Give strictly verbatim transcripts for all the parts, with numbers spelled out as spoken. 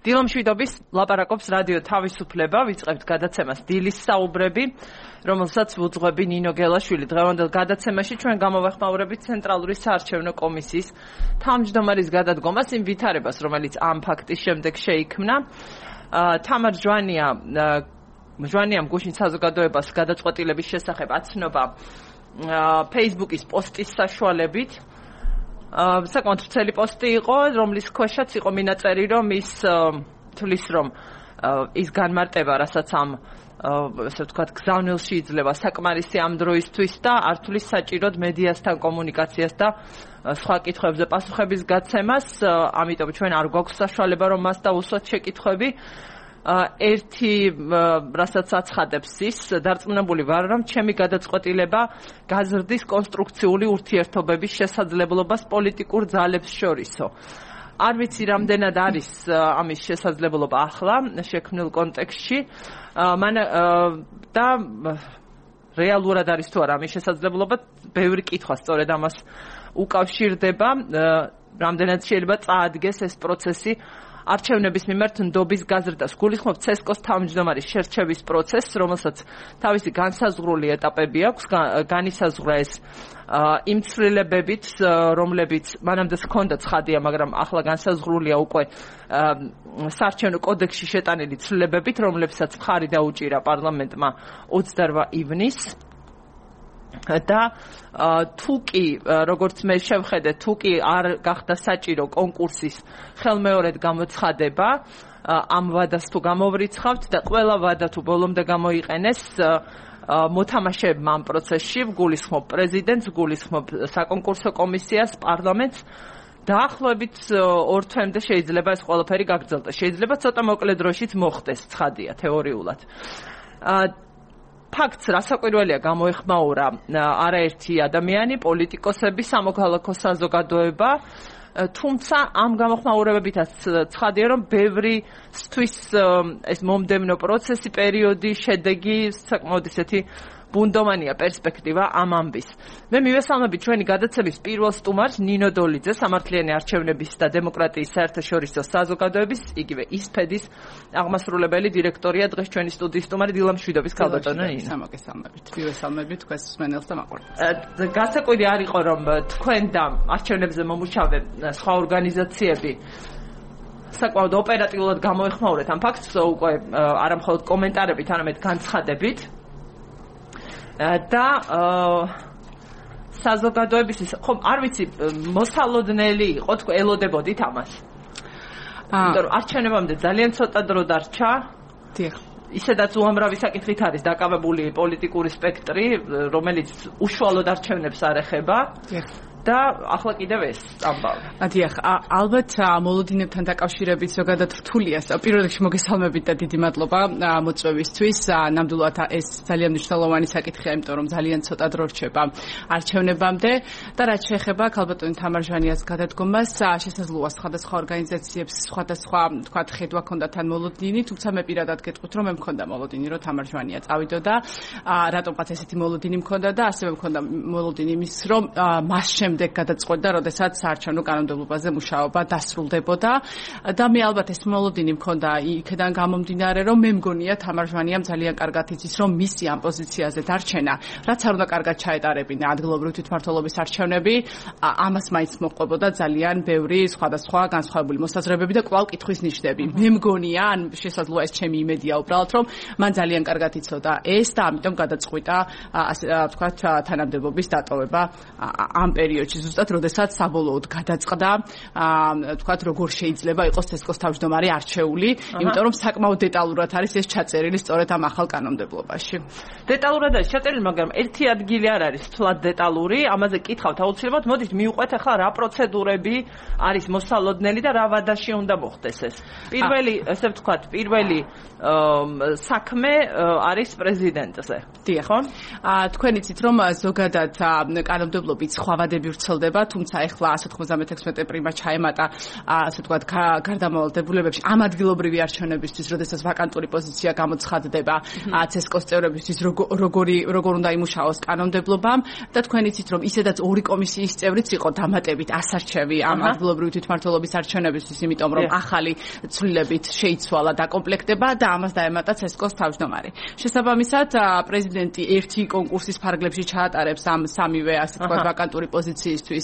დილომშვიდობის ლაპარაკობს რადიო თავისუფლება, ვიწყებთ გადაცემას დილის საუბრები, რომელსაც ვუძღვები ნინო გელაშვილი. დღევანდელ გადაცემაში ჩვენ გამოვეხმაურებით ცენტრალური საარჩევნო კომისიის თავმჯდომარის გადადგომას, იმ ვითარებას, რომელიც ამ ფაქტის შემდეგ შეიქმნა. თამარ ჯვანია ჯვანიამ გუშინ საზოგადოებას გადაწყვეტილების შესახებ აცნობა Facebook-ის პოსტის საშუალებით. საკმაოდ ვრცელი პოსტი იყო, რომლის ქვეშაც იყო მინაწერი, რომ ის თulis რომ ის განმარტება, რასაც ამ ასე ვთქვათ, გზავნილში იძლევა საკმარისი ამ დროისთვის და არ თulis საჭიროდ მედიასთან კომუნიკაციას და სხვა კითხვებზე პასუხების გაცემას, ამიტომ ჩვენ არ გვაქვს საშუალება, რომ მას დავუსვათ შეკითხვები. ერთი რასაც აცხადებს ის, დარწმუნებული ვარ, რომ ჩემი გადაწყვეტილება გაზრდის კონსტრუქციული ურთიერთობების შესაძლებლობას პოლიტიკურ ძალებს შორისო. არ ვიცი რამდენად არის ამის შესაძლებლობა ახლა შექმნილ კონტექსტში, და რეალურად არის თუ არა ამის შესაძლებლობა, ბევრი კითხვა სწორედ ამას უკავშირდება, რამდენად შეიძლება წაადგეს ეს პროცესი არჩევნების მიმართ ნდობის გაზრდას. გულისხმობ ცესკოს თავმჯდომარის შერჩევის პროცესს, რომელსაც თავისი განსაზღვრული ეტაპები აქვს, განისაზღვრა ეს იმ ცვლილებებით, რომლებიც მანამდე ჰქონდა ცხადია, მაგრამ ახლა განსაზღვრულია უკვე საარჩევნო კოდექსში შეტანილი ცვლილებებით, რომლებსაც მხარი დაუჭირა პარლამენტმა ოცდარვა ივნისს. და თუ კი, როგორც მე შევხედე, თუ კი არ გახდა საჭირო კონკურსის ხელმეორედ გამოცხადება, ამ ვადას თუ გამოვრიცხავთ და ყველა ვადა თუ ბოლომდე გამოიყენეს მოთამაშეებმა ამ პროცესში, ვგულისხმობ პრეზიდენტს, ვგულისხმობ საკონკურსო კომისიას, პარლამენტს, დაახლოებით ორ თვემდე შეიძლება ეს ყველაფერი გაგრძელდეს. შეიძლება ცოტა მოკლე დროშიც მოხდეს, ცხადია, თეორიულად. ფაქტს რასაკვირველია გამოეხმაურა არაერთი ადამიანი, პოლიტიკოსები, სამოქალაქო საზოგადოება, თუმცა ამ გამოხმაურებებითაც ცხადია, რომ ბევრისთვის ეს მომდევნო პროცესი, პერიოდი, შედეგი საკმაოდ ისეთი ბუნდოვანია პერსპექტივა ამ ამბის. მე მივესალმები ჩვენი გადაცემის პირველ სტუმარს, ნინო დოლიძეს, სამართლიანი არჩევნების და დემოკრატიის საერთაშორისო საზოგადოების, იგივე ისფედის აღმასრულებელი დირექტორია. დღეს ჩვენი სტუდიის სტუმარი დილამშვიდობის ქალბატონო ნინო. სამოგესალმებით. მივესალმებით თქვენს მსმენელს და მაყურებელს. გასაკვირი არ იყო, რომ თქვენ და არჩევნებზე მომუშავე სხვა ორგანიზაციები საკმაოდ ოპერატიულად გამოეხმაურეთ ამ ფაქტს, უკვე არა მხოლოდ კომენტარებით, არამედ განცხადებით. და საზოგადოების ხომ არ ვიცი მოსალოდნელი იყო, თქვენ ელოდებოდით ამას? იმიტომ რომ არჩევნებამდე ძალიან ცოტა დრო დარჩა. დიახ. ისედაც უამრავი საკითხით არის დაკავებული პოლიტიკური სპექტრი, რომელიც უშუალოდ არჩევნებს არ ეხება. დიახ. და ახლა კიდევ ეს ამბავი. დიახ, ალბათ მოლოდინებთან დაკავშირებით ზოგადად რთულია. პირველ რიგში მოგესალმებით და დიდი მადლობა მოწვევისთვის. ნამდვილად ეს ძალიან მნიშვნელოვანი საკითხია, იმიტომ რომ ძალიან ცოტა დრო რჩება არჩევნებამდე და რაც შეეხება ქალბატონი თამარ ჟვანიას გადადგომას, შესაძლოა სხვადასხვა ორგანიზაციებს სხვადასხვა თქვათ ხედვა ჰქონდა თან მოლოდინი, თუმცა მე პირადად გეტყვით, რომ მე მქონდა მოლოდინი, რომ თამარ ჟვანია წავიდოდა. რატომღაც ესეთი მოლოდინი მქონდა და ასევე მქონდა მოლოდინი იმის, რომ მას შემდეგ გადაწყვეტდა, როდესაც საარჩევნო კანონმდებლობაზე მუშაობა დასრულდებოდა და მე ალბათ ეს მოლოდინი მქონდა იქიდან გამომდინარე, რომ მე მგონია თამარ ჟვანიამ ძალიან კარგად იცის, რომ მისი ამ პოზიციაზე დარჩენა, რაც არ უნდა კარგად ჩაეტარებინა ადგილობრივი თვითმმართველობის არჩევნები, ამას მაინც მოყვებოდა ძალიან ბევრი სხვადასხვა განსხვავებული მოსაზრებები და კვლავ კითხვის ნიშნები. მე მგონია, ან შესაძლოა ეს ჩემი იმედია უბრალოდ, რომ მან ძალიან კარგად იცოდა ეს და ამიტომ გადაწყვიტა, ასე ვთქვათ, თანამდებობის დატოვება ამ პერიოდში. ზუსტად როდესაც საბოლოოდ გადაწყდა, თქვათ, როგორ შეიძლება იყოს ცესკოს თავმჯდომარე არჩეული, იმიტომ რომ საკმაოდ დეტალურად არის ეს ჩაწერილი სწორედ ამ ახალ კანონმდებლობაში. დეტალურად არის ჩაწერილი, მაგრამ ერთი ადგილი არ არის თლად დეტალური, ამაზე კითხავთ აუცილებლად, მოდით მივყვეთ ახლა რა პროცედურები არის მოსალოდნელი და რა ვადაში უნდა მოხდეს ეს. პირველი, ესე ვთქვათ, პირველი საქმე არის პრეზიდენტზე. დიახ. თქვენ იცით, რომ ზოგადად კანონმდებლობით სხვა ვადები ვრცელდება, თუმცა ეხლა one ოცდამეთექვსმეტე პრიმა ჩაემატა, ასე ვთქვათ, გარდამავალ დებულებებში ამ ადგილობრივი არჩევნებისთვის, როდესაც ვაკანტური პოზიცია გამოცხადდება ცესკოს წევრებისთვის, როგორი როგორ უნდა იმუშაოს კანონმდებლობამ და თქვენ იცით, რომ ისედაც ორი კომისიის წევრიც იყო დამატებით ასარჩევი ამ ადგილობრივი თვითმმართველობის არჩევნებისთვის, იმიტომ რომ ახალი ცვლილებით შეიცვალა დაკომპლექტება და ამას დაემატა ცესკოს თავმჯდომარე. შესაბამისად, პრეზიდენტი ერთი კონკურსის ფარგლებში ჩაატარებს ამ სამივე, ასე ვთქვათ, ვაკანტური პოზიციისთვის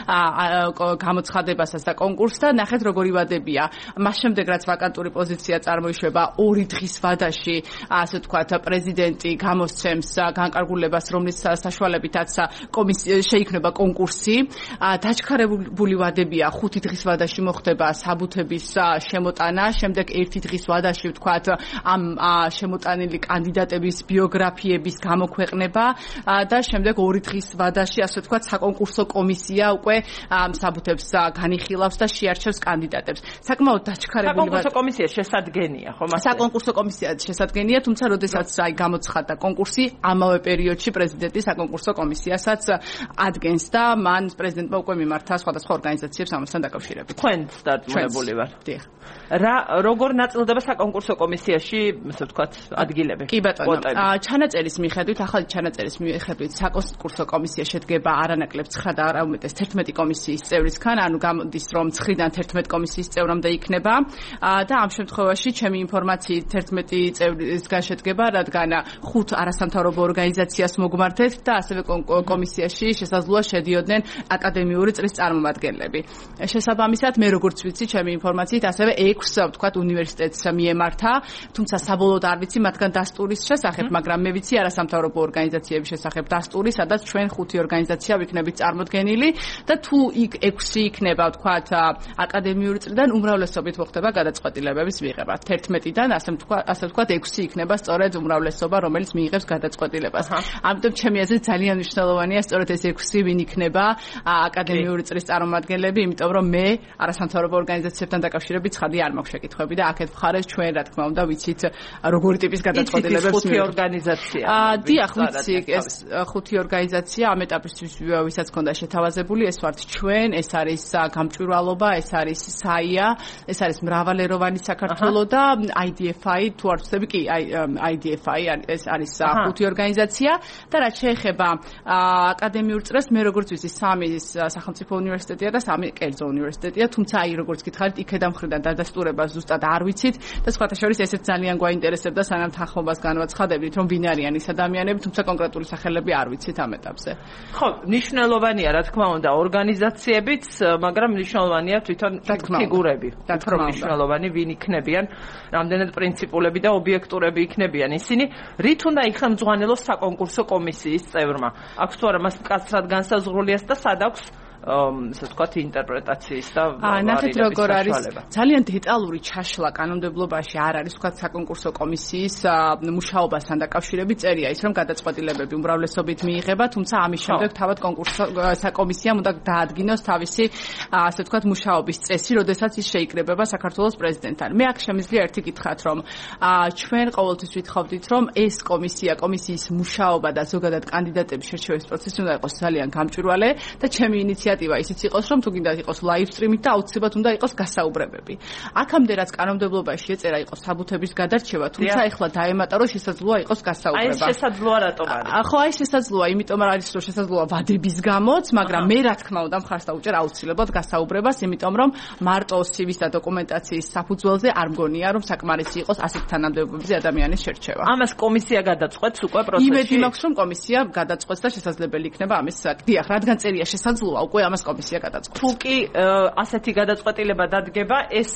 გამოცხადებასაც და კონკურსს და ნახეთ როგორი ვადებია. მას შემდეგ რაც ვაკანტური პოზიცია წარმოიშვება ორი დღის ვადაში, ასე ვთქვათ, პრეზიდენტი გამოსცემს განკარგულებას, რომლის საშუალებითაც შეიქმნება კონკურსი. დაჩქარებული ვადებია ხუთი დღის ვადაში მოხდება საბუთების შემოტანა, შემდეგ ერთი დღის ვადაში ვთქვათ ამ შემოტანილი კანდიდატების ბიოგრაფიების გამოქვეყნება და შემდეგ ორი დღის ვადაში, ასე ვთქვათ, საკონკურსო კომისია უკვე ამ საბუთებს განიხილავს და შეარჩევს კანდიდატებს. საკმაოდ დაჩქარებული საკონკურსო კომისია შესადგენია, ხო მასე? საკონკურსო კომისია შესადგენია, თუმცა როდესაც აი გამოცხადდა კონკურსი, ამავე პერიოდში პრეზიდენტი საკონკურსო კომისიასაც ადგენს და მან პრეზიდენტმა უკვე მიმართა სხვადასხვა ორგანიზაციებს ამასთან დაკავშირებით. თქვენ დარწმუნებული ვარ. დიახ. რა როგორ ნაწილდება საკონკურსო კომისიაში, ასე ვთქვათ, ადგილები? კი ბატონო. ჩანაწერის მიხედვით, ახალი ჩანაწერის მიხედვით, საკონკურსო კომისია შედგება არანაკლებ ცხრა და არა უმეტეს თერთმეტი კომისიის წევრისგან, ანუ გამოდის რომ ცხრიდან თერთმეტი კომისიის წევრამდე იქნება და ამ შემთხვევაში ჩემი ინფორმაციით თერთმეტი წევრისგან შედგება, რადგან ხუთ არასამთავრობო ორგანიზაციას მოგმართეთ და ასევე კომისიაში შესაძლოა შედიოდნენ აკადემიური წრის წარმომადგენლები. შესაბამისად, მე როგორც ვიცი, ჩემი ინფორმაციით ასევე ექვს ვთქვათ უნივერსიტეტს მიემართა, თუმცა საბოლოოდ არ ვიცი მათგან დასტურის შესახებ, მაგრამ მე ვიცი არასამთავრობო ორგანიზაციების შესახებ დასტური, სადაც ჩვენ ხუთი ორგანიზაცია ვიქნებით წარმოდგენილი და თუ იქ ექვსი იქნება ვთქვათ აკადემიური წრიდან, უმრავლესობით მოხდება გადაწყვეტილებების მიღება. თერთმეტიდან ასე ვთქვათ, ასე ვთქვათ ექვსი იქნება სწორედ უმრავლესობა, რომელიც მიიღებს გადაწყვეტილებას. ამიტომ ჩემი აზრით ძალიან მნიშვნელოვანია სწორედ ეს ექვსი ვინ იქნება აკადემიური წრის წარმომადგენლები, იმიტომ რომ მე არასამთავრობო ორგანიზაციებთან დაკავშირებით ცხადი არ მაქვს შეკითხვები და აქეთ მხარეს ჩვენ რა თქმა უნდა ვიცით როგორი ტიპის გადაწყვეტილებებს ხუთი ორგანიზაცია. დიახ, ვიცი, ეს ხუთი ორგანიზაცია ამ ეტაპისთვის ვისაც ქონდა შეთავაზებული, ეს ვართ ჩვენ, ეს არის გამჭვირვალობა, ეს არის საია, ეს არის მრავალეროვანი საქართველო და აი დი ეფ აი თუ არ ვცდები, კი, აი დი ეფ აი ეს არის ხუთი ორგანიზაცია და რაც შეეხება აკადემიურ წრეს, მე როგორც ვიცი, სამი სახელმწიფო უნივერსიტეტია და სამი კერძო უნივერსიტეტია, თუმცა აი როგორც გითხარით, იქედან მხრიდან დადასტურება ზუსტად არ ვიცით და სხვათა შორის ესეც ძალიან გვაინტერესებდა, სანამ თანხმობას განვაცხადებდით, რომ ვინ არიან ის ადამიანები, თუმცა კონკრეტული სახელები არ ვიცით ამ ეტაპზე. ხო, მნიშვნელოვანია, რა თქმა უნდა, ორგანიზაციებიც, მაგრამ მნიშვნელოვანია თვითონ ფიგურები. უფრო მნიშვნელოვანი ვინ იქნებიან, რამდენად პრინციპულები და ობიექტურები იქნებიან ისინი, რით უნდა იხელმძღვანელოს საკონკურსო კომისიის წევრმა. აქვს თუ არა მას მკაცრად განსაზღვრულიას და სად აქვს ასე ვთქვათ ინტერპრეტაციის და ნახეთ როგორ არის ძალიან დეტალური ჩაშლა კანონმდებლობაში არ არის ვთქვათ საკონკურსო კომისიის მუშაობასთან დაკავშირებით წერია ის რომ გადაწყვეტილებები უმრავლესობით მიიღება, თუმცა ამის შემდეგ თავად კონკურსო საკომისიამ უნდა დაადგინოს თავისი ასე ვთქვათ მუშაობის წესი, როდესაც ის შეიკრიბება საქართველოს პრეზიდენტთან. მე აქ შემიძლია ერთი გითხრათ, რომ ჩვენ ყოველთვის ვითხოვდით, რომ ეს კომისია, კომისიის მუშაობა და ზოგადად კანდიდატების შერჩევის პროცესი უნდა იყოს ძალიან გამჭვირვალე და ჩემი ინიციატივა ისიც იყოს, რომ თუ გინდა იყოს ლაივ სტრიმით და აუცილებლად უნდა იყოს გასაუბრებები. აქამდე რაც კანონმდებლობაში ეწერა იყოს საბუთების გადარჩევა, თუმცა ეხლა დაემატა, რომ შესაძლოა იყოს გასაუბრება. აი შესაძლოა რატომ არის? ხო, აი შესაძლოა, იმიტომ რომ არის რომ შესაძლოა ვადების გამოც, მაგრამ მე რა თქმა უნდა მხარს დავუჭერ აუცილებლად გასაუბრებას, იმიტომ რომ მარტო სი ვის და დოკუმენტაციის საფუძველზე არ მგონია, რომ საკმარისი იყოს ასეთ თანამდებობებზე ადამიანის შერჩევა. ამას კომისია გადაწყვეტს უკვე პროცესში. იმედი მაქვს, რომ კომისია გადაწყვეტს და შესაძლებელი იქნება ამის დიახ, რადგან წერია შესაძლოა, უკვე ამას კომისია გადაწყვეტს. თუ კი ასეთი გადაწყვეტილება დადგება, ეს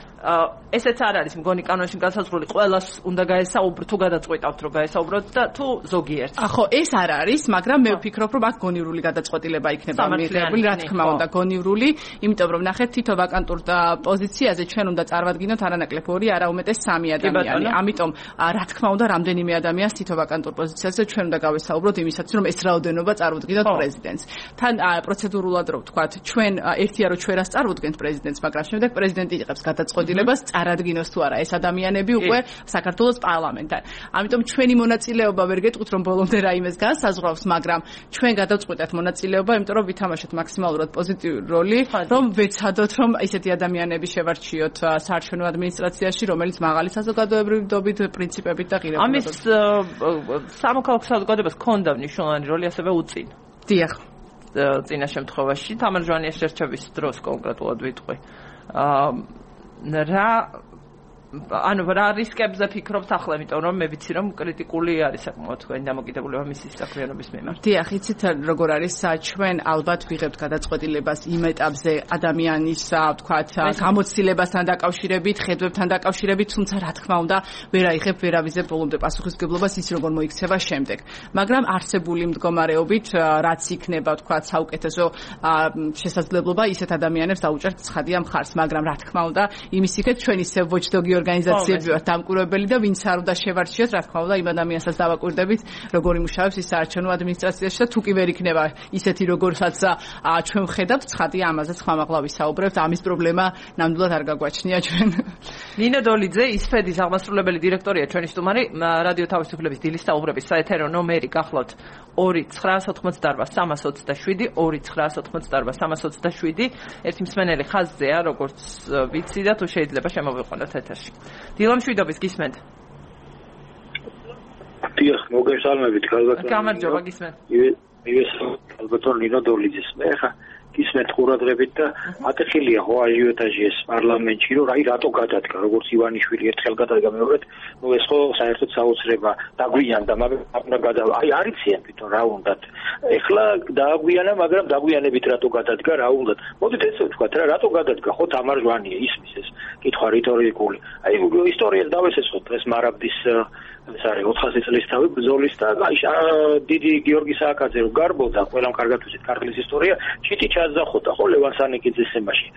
ესეც არ არის მგონი კანონში განსაზღვრული, ყველას უნდა გაესაუბრო, თუ გადაწყვეტავთ, რომ გაესაუბროთ და თუ ზოგიერთ. ხო, ეს არ არის, მაგრამ მე ვფიქრობ, რომ აქ გონივრული გადაწყვეტილება იქნება მიღებული, რა თქმა უნდა, გონივრული, იმიტომ რომ ნახეთ, თითო ვაკანტურ პოზიციაზე ჩვენ უნდა წარმოვადგინოთ არანაკლებ ორი, არა უმეტეს სამი ადამიანი. ამიტომ, რა თქმა უნდა, რამდენიმე ადამიანს თითო ვაკანტურ პოზიციაზე ჩვენ უნდა გავესაუბროთ იმისათვის, რომ ეს რაოდენობა წარმოვადგინოთ პრეზიდენტს. თან პროცედურულად რო ვთქვათ, ჩვენ ერთია რომ ჩვენ რას წარმოვდგენთ პრეზიდენტს, მაგრამ შემდეგ პრეზიდენტი იღებს გადაწყვეტილებას გადაწყვეტილებას წარადგინოს თუ არა ეს ადამიანები უკვე საქართველოს პარლამენტთან. ამიტომ ჩვენი მონაწილეობა ვერ გეტყვით რომ ბოლომდე რაიმეს განსაზღვრავს, მაგრამ ჩვენ გადავწყვეტეთ მონაწილეობა, იმიტომ რომ ვითამაშოთ მაქსიმალურად პოზიტიური როლი, რომ ვეცადოთ რომ ისეთი ადამიანები შევარჩიოთ საარჩევნო ადმინისტრაციაში, რომელიც მაღალი საზოგადოებრივობით, პრინციპებით და ღირებულებებით. ამის სამოქალაქო საზოგადოებას ჰქონდა მნიშვნელოვანი როლი ასევე უწინ. დიახ. წინა შემთხვევაში თამარ ჟვანიას შერჩევის დროს კონკრეტულად ვიტყვი. აა რა ანუ რა რისკებზე ფიქრობთ ახლა, იმიტომ რომ მე ვიცი რომ კრიტიკული არის საკმაოდ თქვენი დამოკიდებულება მისი საქმიანობის მიმართ. დიახ, იცით როგორ არის, ჩვენ ალბათ ვიღებთ გადაწყვეტილებას იმ ეტაპზე ადამიანის, ვთქვათ, გამოცდილებასთან დაკავშირებით, ხედვებთან დაკავშირებით, თუმცა რა თქმა უნდა, ვერ აიღებ, ვერ ავიზებ ბოლომდე პასუხისმგებლობას ის როგორ მოიქცევა შემდეგ. მაგრამ არსებული მდგომარეობით, რაც იქნება, ვთქვათ, საუკეთესო შესაძლებლობა ისეთ ადამიანებს დაუჭერთ ცხადია მხარს, მაგრამ რა თქმა უნდა, იმის იქეთ ჩვენ ისე watchdog ორგანიზაციები ვართ დამკვირვებელი და ვინც არ უნდა შევარჩიოთ, რა თქმა უნდა, იმ ადამიანსაც დავაკვირდებით, როგორ იმუშავებს ის საარჩევნო ადმინისტრაციაში და თუ კი ვერ იქნება ისეთი, როგორსაც ჩვენ ვხედავთ, ცხადია ამაზეც ხმამაღლა ვისაუბრებთ, ამის პრობლემა ნამდვილად არ გაგვაჩნია ჩვენ. ნინო დოლიძე, ისფედის აღმასრულებელი დირექტორია ჩვენი სტუმარი, რადიო თავისუფლების დილის საუბრების საეთერო ნომერი გახლავთ ორი ცხრაას ოთხმოცდაარბა სამას ოცდაშვიდი, ორი ცხრაას ოთხმოცდაარბა სამას ოცდაშვიდი, ერთი მსმენელი ხაზზეა, როგორც ვიცი და თუ შეიძლება შემოვიყვანოთ ეთერში. დილამ შვიდობის გისმენთ. დიახ, მოგესალმებით, გალბატონო. გამარჯობა, გისმენთ. მივეს გალბატონო ნინო დოლიძეს. მე ხა გისმენთ ყურადღებით და ატეხილია ხო აჟიოტაჟი ეს პარლამენტში, რომ აი რატო გადადგა, როგორც ივანიშვილი ერთხელ გადადგა, მეორედ, ნუ ეს ხო საერთოდ საოცრება დაგვიანდა, მაგრამ უნდა გადა, აი არიციან თვითონ რა უნდათ. ეხლა დააგვიანა, მაგრამ დაგვიანებით რატო გადადგა, რა უნდათ. მოდით ესე ვთქვათ რა, რატო გადადგა, ხო თამარ ჟვანია ისმის ეს კითხვა რიტორიკული. აი ისტორიას დავესესხოთ დღეს მარაბდის ეს არის ოთხასი წლის თავი ბრძოლის და აი დიდი გიორგი სააკაძე რო გარბოდა, ყველამ კარგად ვიცით ქართლის ისტორია, ჩიტი ჩაძახოდა ხო ლევან სანიკიძის ემაში.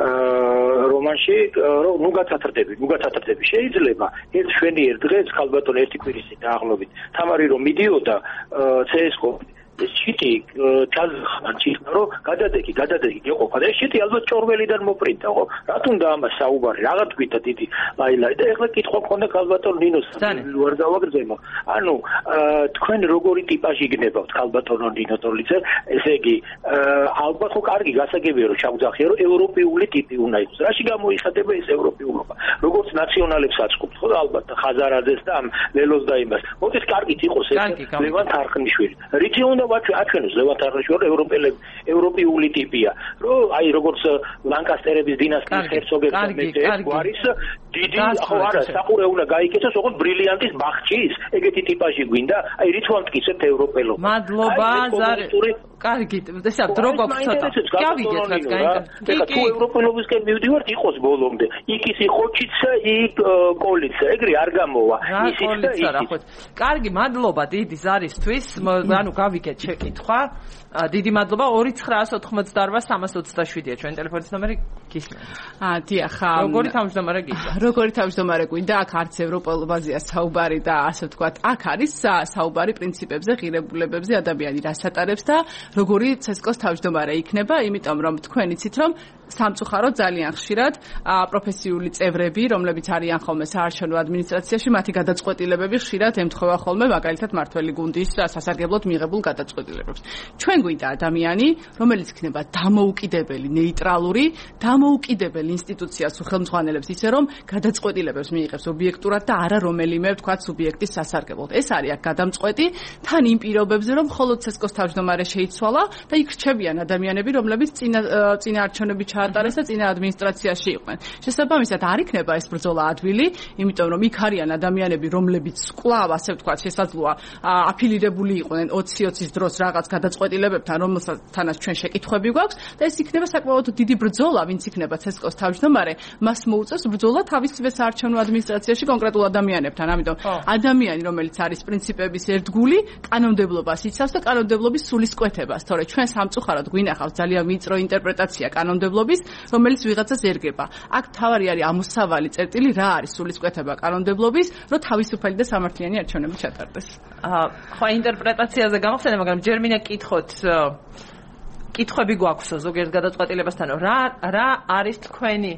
აა რომანში რომ ნუ გაცათრდები, ნუ გაცათრდები შეიძლება ერთ შვენიერ დღეს ქალბატონ ერთი კვირის დაახლოებით თამარი რომ მიდიოდა ცსკო ეს ჩიტი ჩაძახან ჩიხნა რომ გადადეგი გადადეგი იყოფა და ეს ჩიტი ალბათ ჭორველიდან მოპრინტა ხო რატომ და ამას საუბარი რაღაც გვითა დიდი ლაილაი და ეხლა კითხვა მქონდა ქალბატონ ნინოს ვარ დავაგრძელო ანუ თქვენ როგორი ტიპაჟი გნებავთ ქალბატონო ნინო დოლიძე ესე იგი ალბათ ხო კარგი გასაგებია რომ ჩავძახია რომ ევროპული ტიპი უნდა იყოს რაში გამოიხატება ეს ევროპულობა როგორც ნაციონალებს აწყობთ ხო და ალბათ ხაზარაძეს და ამ ლელოს და იმას მოდით კარგით იყოს ეს ლევან თარხნიშვილი რითი უნდა აჩვენოს ლევან თარხნიშვილი ევროპელები ევროპული ტიპია რომ აი როგორც ლანკასტერების დინასტიის ჰერცოგებს და მეფეებს გვარის დიდი ხო არა საყურე უნდა გაიკეთოს როგორც ბრილიანტის ბახჩის ეგეთი ტიპაჟი გვინდა აი რით ვამტკიცებთ ევროპელობა მადლობა ზარი კარგი ესა დრო გვაქვს ცოტა გავიგეთ რაც გაიგეთ ეხლა თუ ევროპელობისკენ მივდივართ იყოს ბოლომდე იქის ხოჩიცა იქ კოლიცა ეგრე არ გამოვა ისიც და ისიც კარგი მადლობა დიდი ზარისთვის ანუ გავიგეთ შეკითხვა დიდი მადლობა ორი ცხრაას ოთხმოცდაარბა სამას ოცდაშვიდია ჩვენი ტელეფონის ნომერი გისმენთ აა დიახ როგორი თავმჯდომარე გისმენთ როგორი თავმჯდომარე გვინდა აქ არც ევროპელობაზეა საუბარი და ასე ვთქვათ აქ არის საუბარი პრინციპებზე ღირებულებებზე ადამიანი რას ატარებს და როგორი ცესკოს თავმჯდომარე იქნება იმიტომ რომ თქვენ იცით რომ სამწუხაროდ ძალიან ხშირად პროფესიული წევრები, რომლებიც არიან ხოლმე საარჩევნო ადმინისტრაციაში, მათი გადაწყვეტილებები ხშირად ემთხვევა ხოლმე მაგალითად მართველი გუნდის სასარგებლოდ მიღებულ გადაწყვეტილებებს. ჩვენ გვინდა ადამიანი, რომელიც იქნება დამოუკიდებელი, ნეიტრალური, დამოუკიდებელი ინსტიტუციას უხელმძღვანელებს ისე რომ გადაწყვეტილებებს მიიღებს ობიექტურად და არა რომელიმე ვთქვათ სუბიექტის სასარგებლოდ. ეს არის აქ გადამწყვეტი თან იმ პირობებზე, რომ მხოლოდ ცესკოს თავმჯდომარე შეიცვალა და იქ რჩებიან ადამიანები, რომლებიც წინა წინა არჩევნები ჩაატარეს და წინა ადმინისტრაციაში იყვნენ. შესაბამისად არ იქნება ეს ბრძოლა ადვილი, იმიტომ რომ იქ არიან ადამიანები, რომლებიც კვლავ ასე ვთქვათ, შესაძლოა აფილირებული იყვნენ ოცი ოცის დროს რაღაც გადაწყვეტილებებთან, რომელთანაც ჩვენ შეკითხვები გვაქვს და ეს იქნება საკმაოდ დიდი ბრძოლა, ვინც იქნება ცესკოს თავმჯდომარე, მას მოუწევს ბრძოლა თავისივე საარჩევნო ადმინისტრაციაში კონკრეტულ ადამიანებთან. ამიტომ ადამიანი, რომელიც არის პრინციპების ერთგული, კანონმდებლობას იცავს და კანონმდებლობის სულისკვეთებას, თორე ჩვენ სამწუხაროდ გვინახავს ძალიან ვიწრო ინტერპრეტაცია კანონმდებლობის რომელიც ვიღაცას ერგება. აქ თავარი არის ამოსავალი წერტილი რა არის სულისკვეთება კანონმდებლობის, რომ თავისუფალი და სამართლიანი არჩევნები ჩატარდეს. აა ხო ინტერპრეტაციაზე გამახსენე, მაგრამ ჯერ მინდა კითხოთ კითხვები გვაქვსო ზოგიერთ გადაწყვეტილებასთან, რა რა არის თქვენი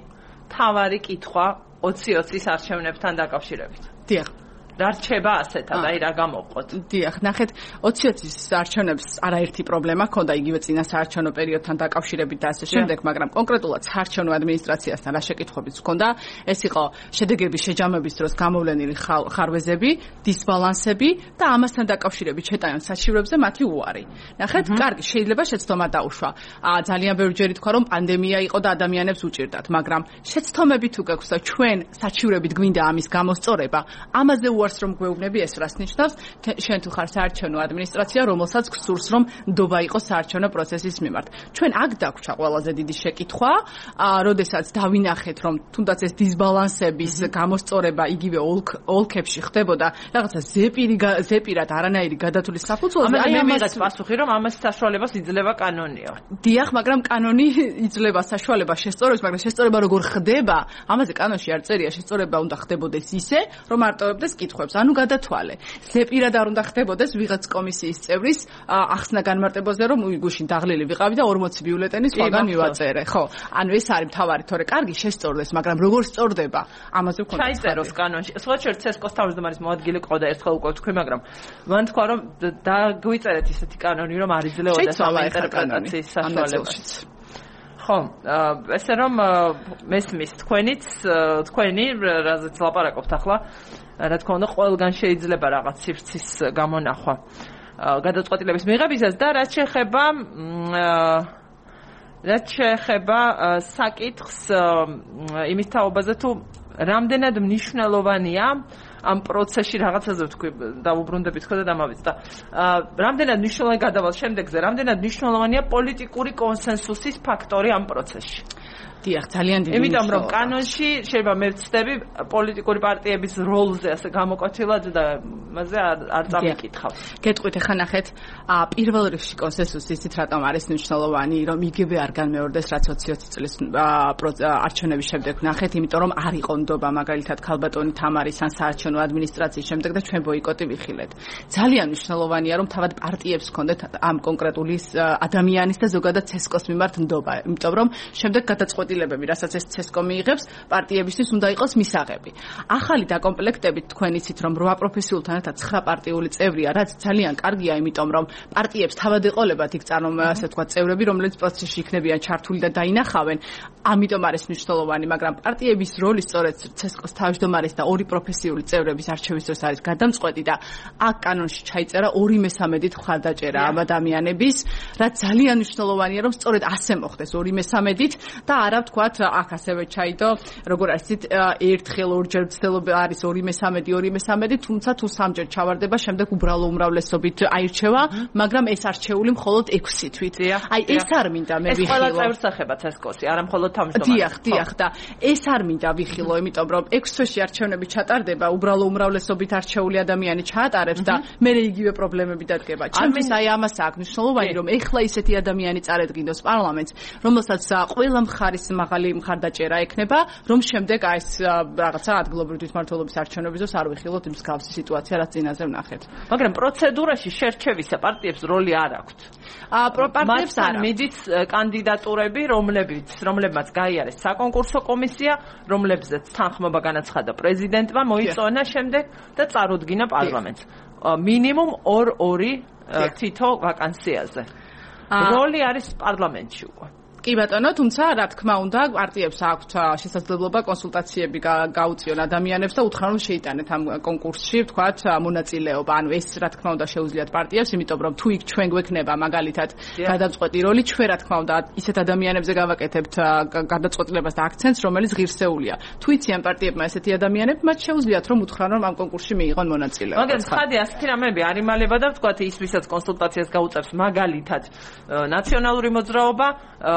თავარი კითხვა ოცი ოცის არჩევნებთან დაკავშირებით. დიახ. რა რჩება ასეთად, აი რა გამოვყოთ. დიახ, ნახეთ, ოცი ოცის არჩევნებს არაერთი პრობლემა ჰქონდა იგივე წინა საარჩევნო პერიოდთან დაკავშირებით და ასე შემდეგ, მაგრამ კონკრეტულად საარჩევნო ადმინისტრაციასთან რა შეკითხვებიც ჰქონდა, ეს იყო შედეგების შეჯამების დროს გამოვლენილი ხარვეზები, დისბალანსები და ამასთან დაკავშირებით შეტანილ საჩივრებზე მათი უარი. ნახეთ, კარგი, შეიძლება შეცდომა დაუშვა. ძალიან ბევრი ჯერი თქვა, რომ პანდემია იყო და ადამიანებს უჭირდათ, მაგრამ შეცდომები თუ გაქვს და ჩვენ საჩივრებით გვინდა ამის გამოსწორება, ამაზე უარს რომ გვეუბნები, ეს რას ნიშნავს? შენ თუ ხარ საარჩევნო ადმინისტრაცია, რომელსაც გსურს რომ ნდობა იყოს საარჩევნო პროცესის მიმართ. ჩვენ აქ დაგვრჩა ყველაზე დიდი შეკითხვა, როდესაც დავინახეთ, რომ თუნდაც ეს დისბალანსების გამოსწორება იგივე ოლქებში ხდებოდა, რაღაცა ზეპირი ზეპირად არანაირი გადათვლის საფუძველზე, აი ამას პასუხი, რომ ამას საშუალებას იძლევა კანონიო. დიახ, მაგრამ კანონი იძლევა საშუალებას შესწორების, მაგრამ შესწორება როგორ ხდება, ამაზე კანონში არ წერია, შესწორება უნდა ხდებოდეს ისე, რომ არტოვებდეს კითხვებს, ანუ გადათვალე. ზეპირად არ უნდა ხდებოდეს ვიღაც კომისიის წევრის ახსნა განმარტებაზე, რომ უიგუშინ დაღლილი ვიყავი და ორმოცი ბიულეტენი სხვაგან მივაწერე. ხო, ანუ ეს არის მთავარი, თორე კარგი შესწორდეს, მაგრამ როგორ სწორდება, ამაზე ვქონდა. ჩაიწეროს კანონში. სხვა შერც ცესკოს თავმჯდომარის მოადგილე ყავდა ერთხელ უკვე თქვი, მაგრამ მან თქვა, რომ დაგვიწერეთ ისეთი კანონი, რომ არ იძლეოდა საინტერპრეტაციის საშუალებაც. ხო, ესე რომ მესმის თქვენიც, თქვენი, რაზეც ლაპარაკობთ ახლა, რა თქმა უნდა, ყველგან შეიძლება რაღაც სივრცის გამონახვა გადაწყვეტილების მიღებისას და რაც შეეხება რაც შეეხება საკითხს იმის თაობაზე თუ რამდენად მნიშვნელოვანია ამ პროცესში რაღაცაზე ვთქვი, დავუბრუნდებით ხო და დამავიწყდა. რამდენად მნიშვნელოვანი გადავალ შემდეგზე, რამდენად მნიშვნელოვანია პოლიტიკური კონსენსუსის ფაქტორი ამ პროცესში. დიახ, ძალიან დიდი. იმიტომ რომ კანონში შეიძლება მე ვცდები პოლიტიკური პარტიების როლზე ასე გამოკვეთილად და მასზე არ წამიკითხავ. გეტყვით ახლა ნახეთ, პირველ რიგში კონსენსუსი ისიც რატომ არის მნიშვნელოვანი, რომ იგივე არ განმეორდეს რაც ოცი ოცი წლის არჩევნების შემდეგ ნახეთ, იმიტომ რომ არ იყო ნდობა მაგალითად ქალბატონი თამარის ან საარჩევნო ადმინისტრაციის შემდეგ და ჩვენ ბოიკოტი ვიხილეთ. ძალიან მნიშვნელოვანია რომ თავად პარტიებს ჰქონდეთ ამ კონკრეტული ადამიანის და ზოგადად ცესკოს მიმართ ნდობა, იმიტომ რომ შემდეგ გადაწყვეტილება რასაც ეს ცესკო მიიღებს, პარტიებისთვის უნდა იყოს მისაღები. ახალი დაკომპლექტებით თქვენ იცით, რომ რვა პროფესიულთან ერთად ცხრა პარტიული წევრია, რაც ძალიან კარგია, იმიტომ რომ პარტიებს თავად ეყოლებათ იქ წარმომ ასე თქვა წევრები, რომლებიც პროცესში იქნებიან ჩართული და დაინახავენ. ამიტომ არის მნიშვნელოვანი, მაგრამ პარტიების როლი სწორედ ცესკოს თავმჯდომარის და ორი პროფესიული წევრების არჩევის დროს არის გადამწყვეტი და აქ კანონში ჩაიწერა ორი მესამედით მხარდაჭერა ამ ადამიანების, რაც ძალიან მნიშვნელოვანია, რომ სწორედ ასე მოხდეს ორი მესამედით და არა ვთქვათ, აქ ასევე ჩაიდო, როგორ არის იცით, ერთხელ ორჯერ ცდილობა არის ორი მესამედი, ორი მესამედი, თუმცა თუ სამჯერ ჩავარდება, შემდეგ უბრალო უმრავლესობით აირჩევა, მაგრამ ეს არჩეული მხოლოდ ექვსი თვით. აი ეს არ მინდა მე ვიხილო. ეს ყველა წევრს ახება ცესკოსი, არა მხოლოდ თავმჯდომარე. დიახ, დიახ და ეს არ მინდა ვიხილო, იმიტომ რომ ექვს თვეში არჩევნები ჩატარდება, უბრალო უმრავლესობით არჩეული ადამიანი ჩაატარებს და მე იგივე პრობლემები დადგება. ჩემთვის აი ამას აქვს მნიშვნელოვანი, რომ ეხლა ისეთი ადამიანი წარედგინოს პარლამენტს, რომელსაც ყველა მხარის მაღალი მხარდაჭერა ექნება, რომ შემდეგ აი ეს რაღაცა ადგილობრივი თვითმმართველობის არჩევნების დროს არ ვიხილოთ იმ მსგავსი სიტუაცია, რაც წინაზე ვნახეთ. მაგრამ პროცედურაში შერჩევისა პარტიებს როლი არ აქვთ. აა პარტიებს არ მიდით კანდიდატურები, რომლებიც რომლებმაც გაიარეს საკონკურსო კომისია, რომლებზეც თანხმობა განაცხადა პრეზიდენტმა, მოიწონა შემდეგ და წარუდგინა პარლამენტს. მინიმუმ ორ-ორი თითო ვაკანსიაზე. როლი არის პარლამენტში უკვე. კი ბატონო, თუმცა რა თქმა უნდა, პარტიებს აქვთ შესაძლებლობა კონსულტაციები გაუწიონ ადამიანებს და უთხრან რომ შეიტანეთ ამ კონკურსში, ვთქვათ, მონაწილეობა. ანუ ეს რა თქმა უნდა შეუძლიათ პარტიებს, იმიტომ რომ თუ იქ ჩვენ გვექნება მაგალითად გადაწყვეტი როლი, ჩვენ რა თქმა უნდა ისეთ ადამიანებზე გავაკეთებთ გადაწყვეტილებას და აქცენტს, რომელიც ღირსეულია. თუ იციან პარტიებმა ესეთი ადამიანები, მათ შეუძლიათ რომ უთხრან რომ ამ კონკურსში მიიღონ მონაწილეობა. მაგრამ ხადი ასეთი რამეები არ იმალება და ვთქვათ ის ვისაც კონსულტაციას გაუწევს მაგალითად ნაციონალური მოძრაობა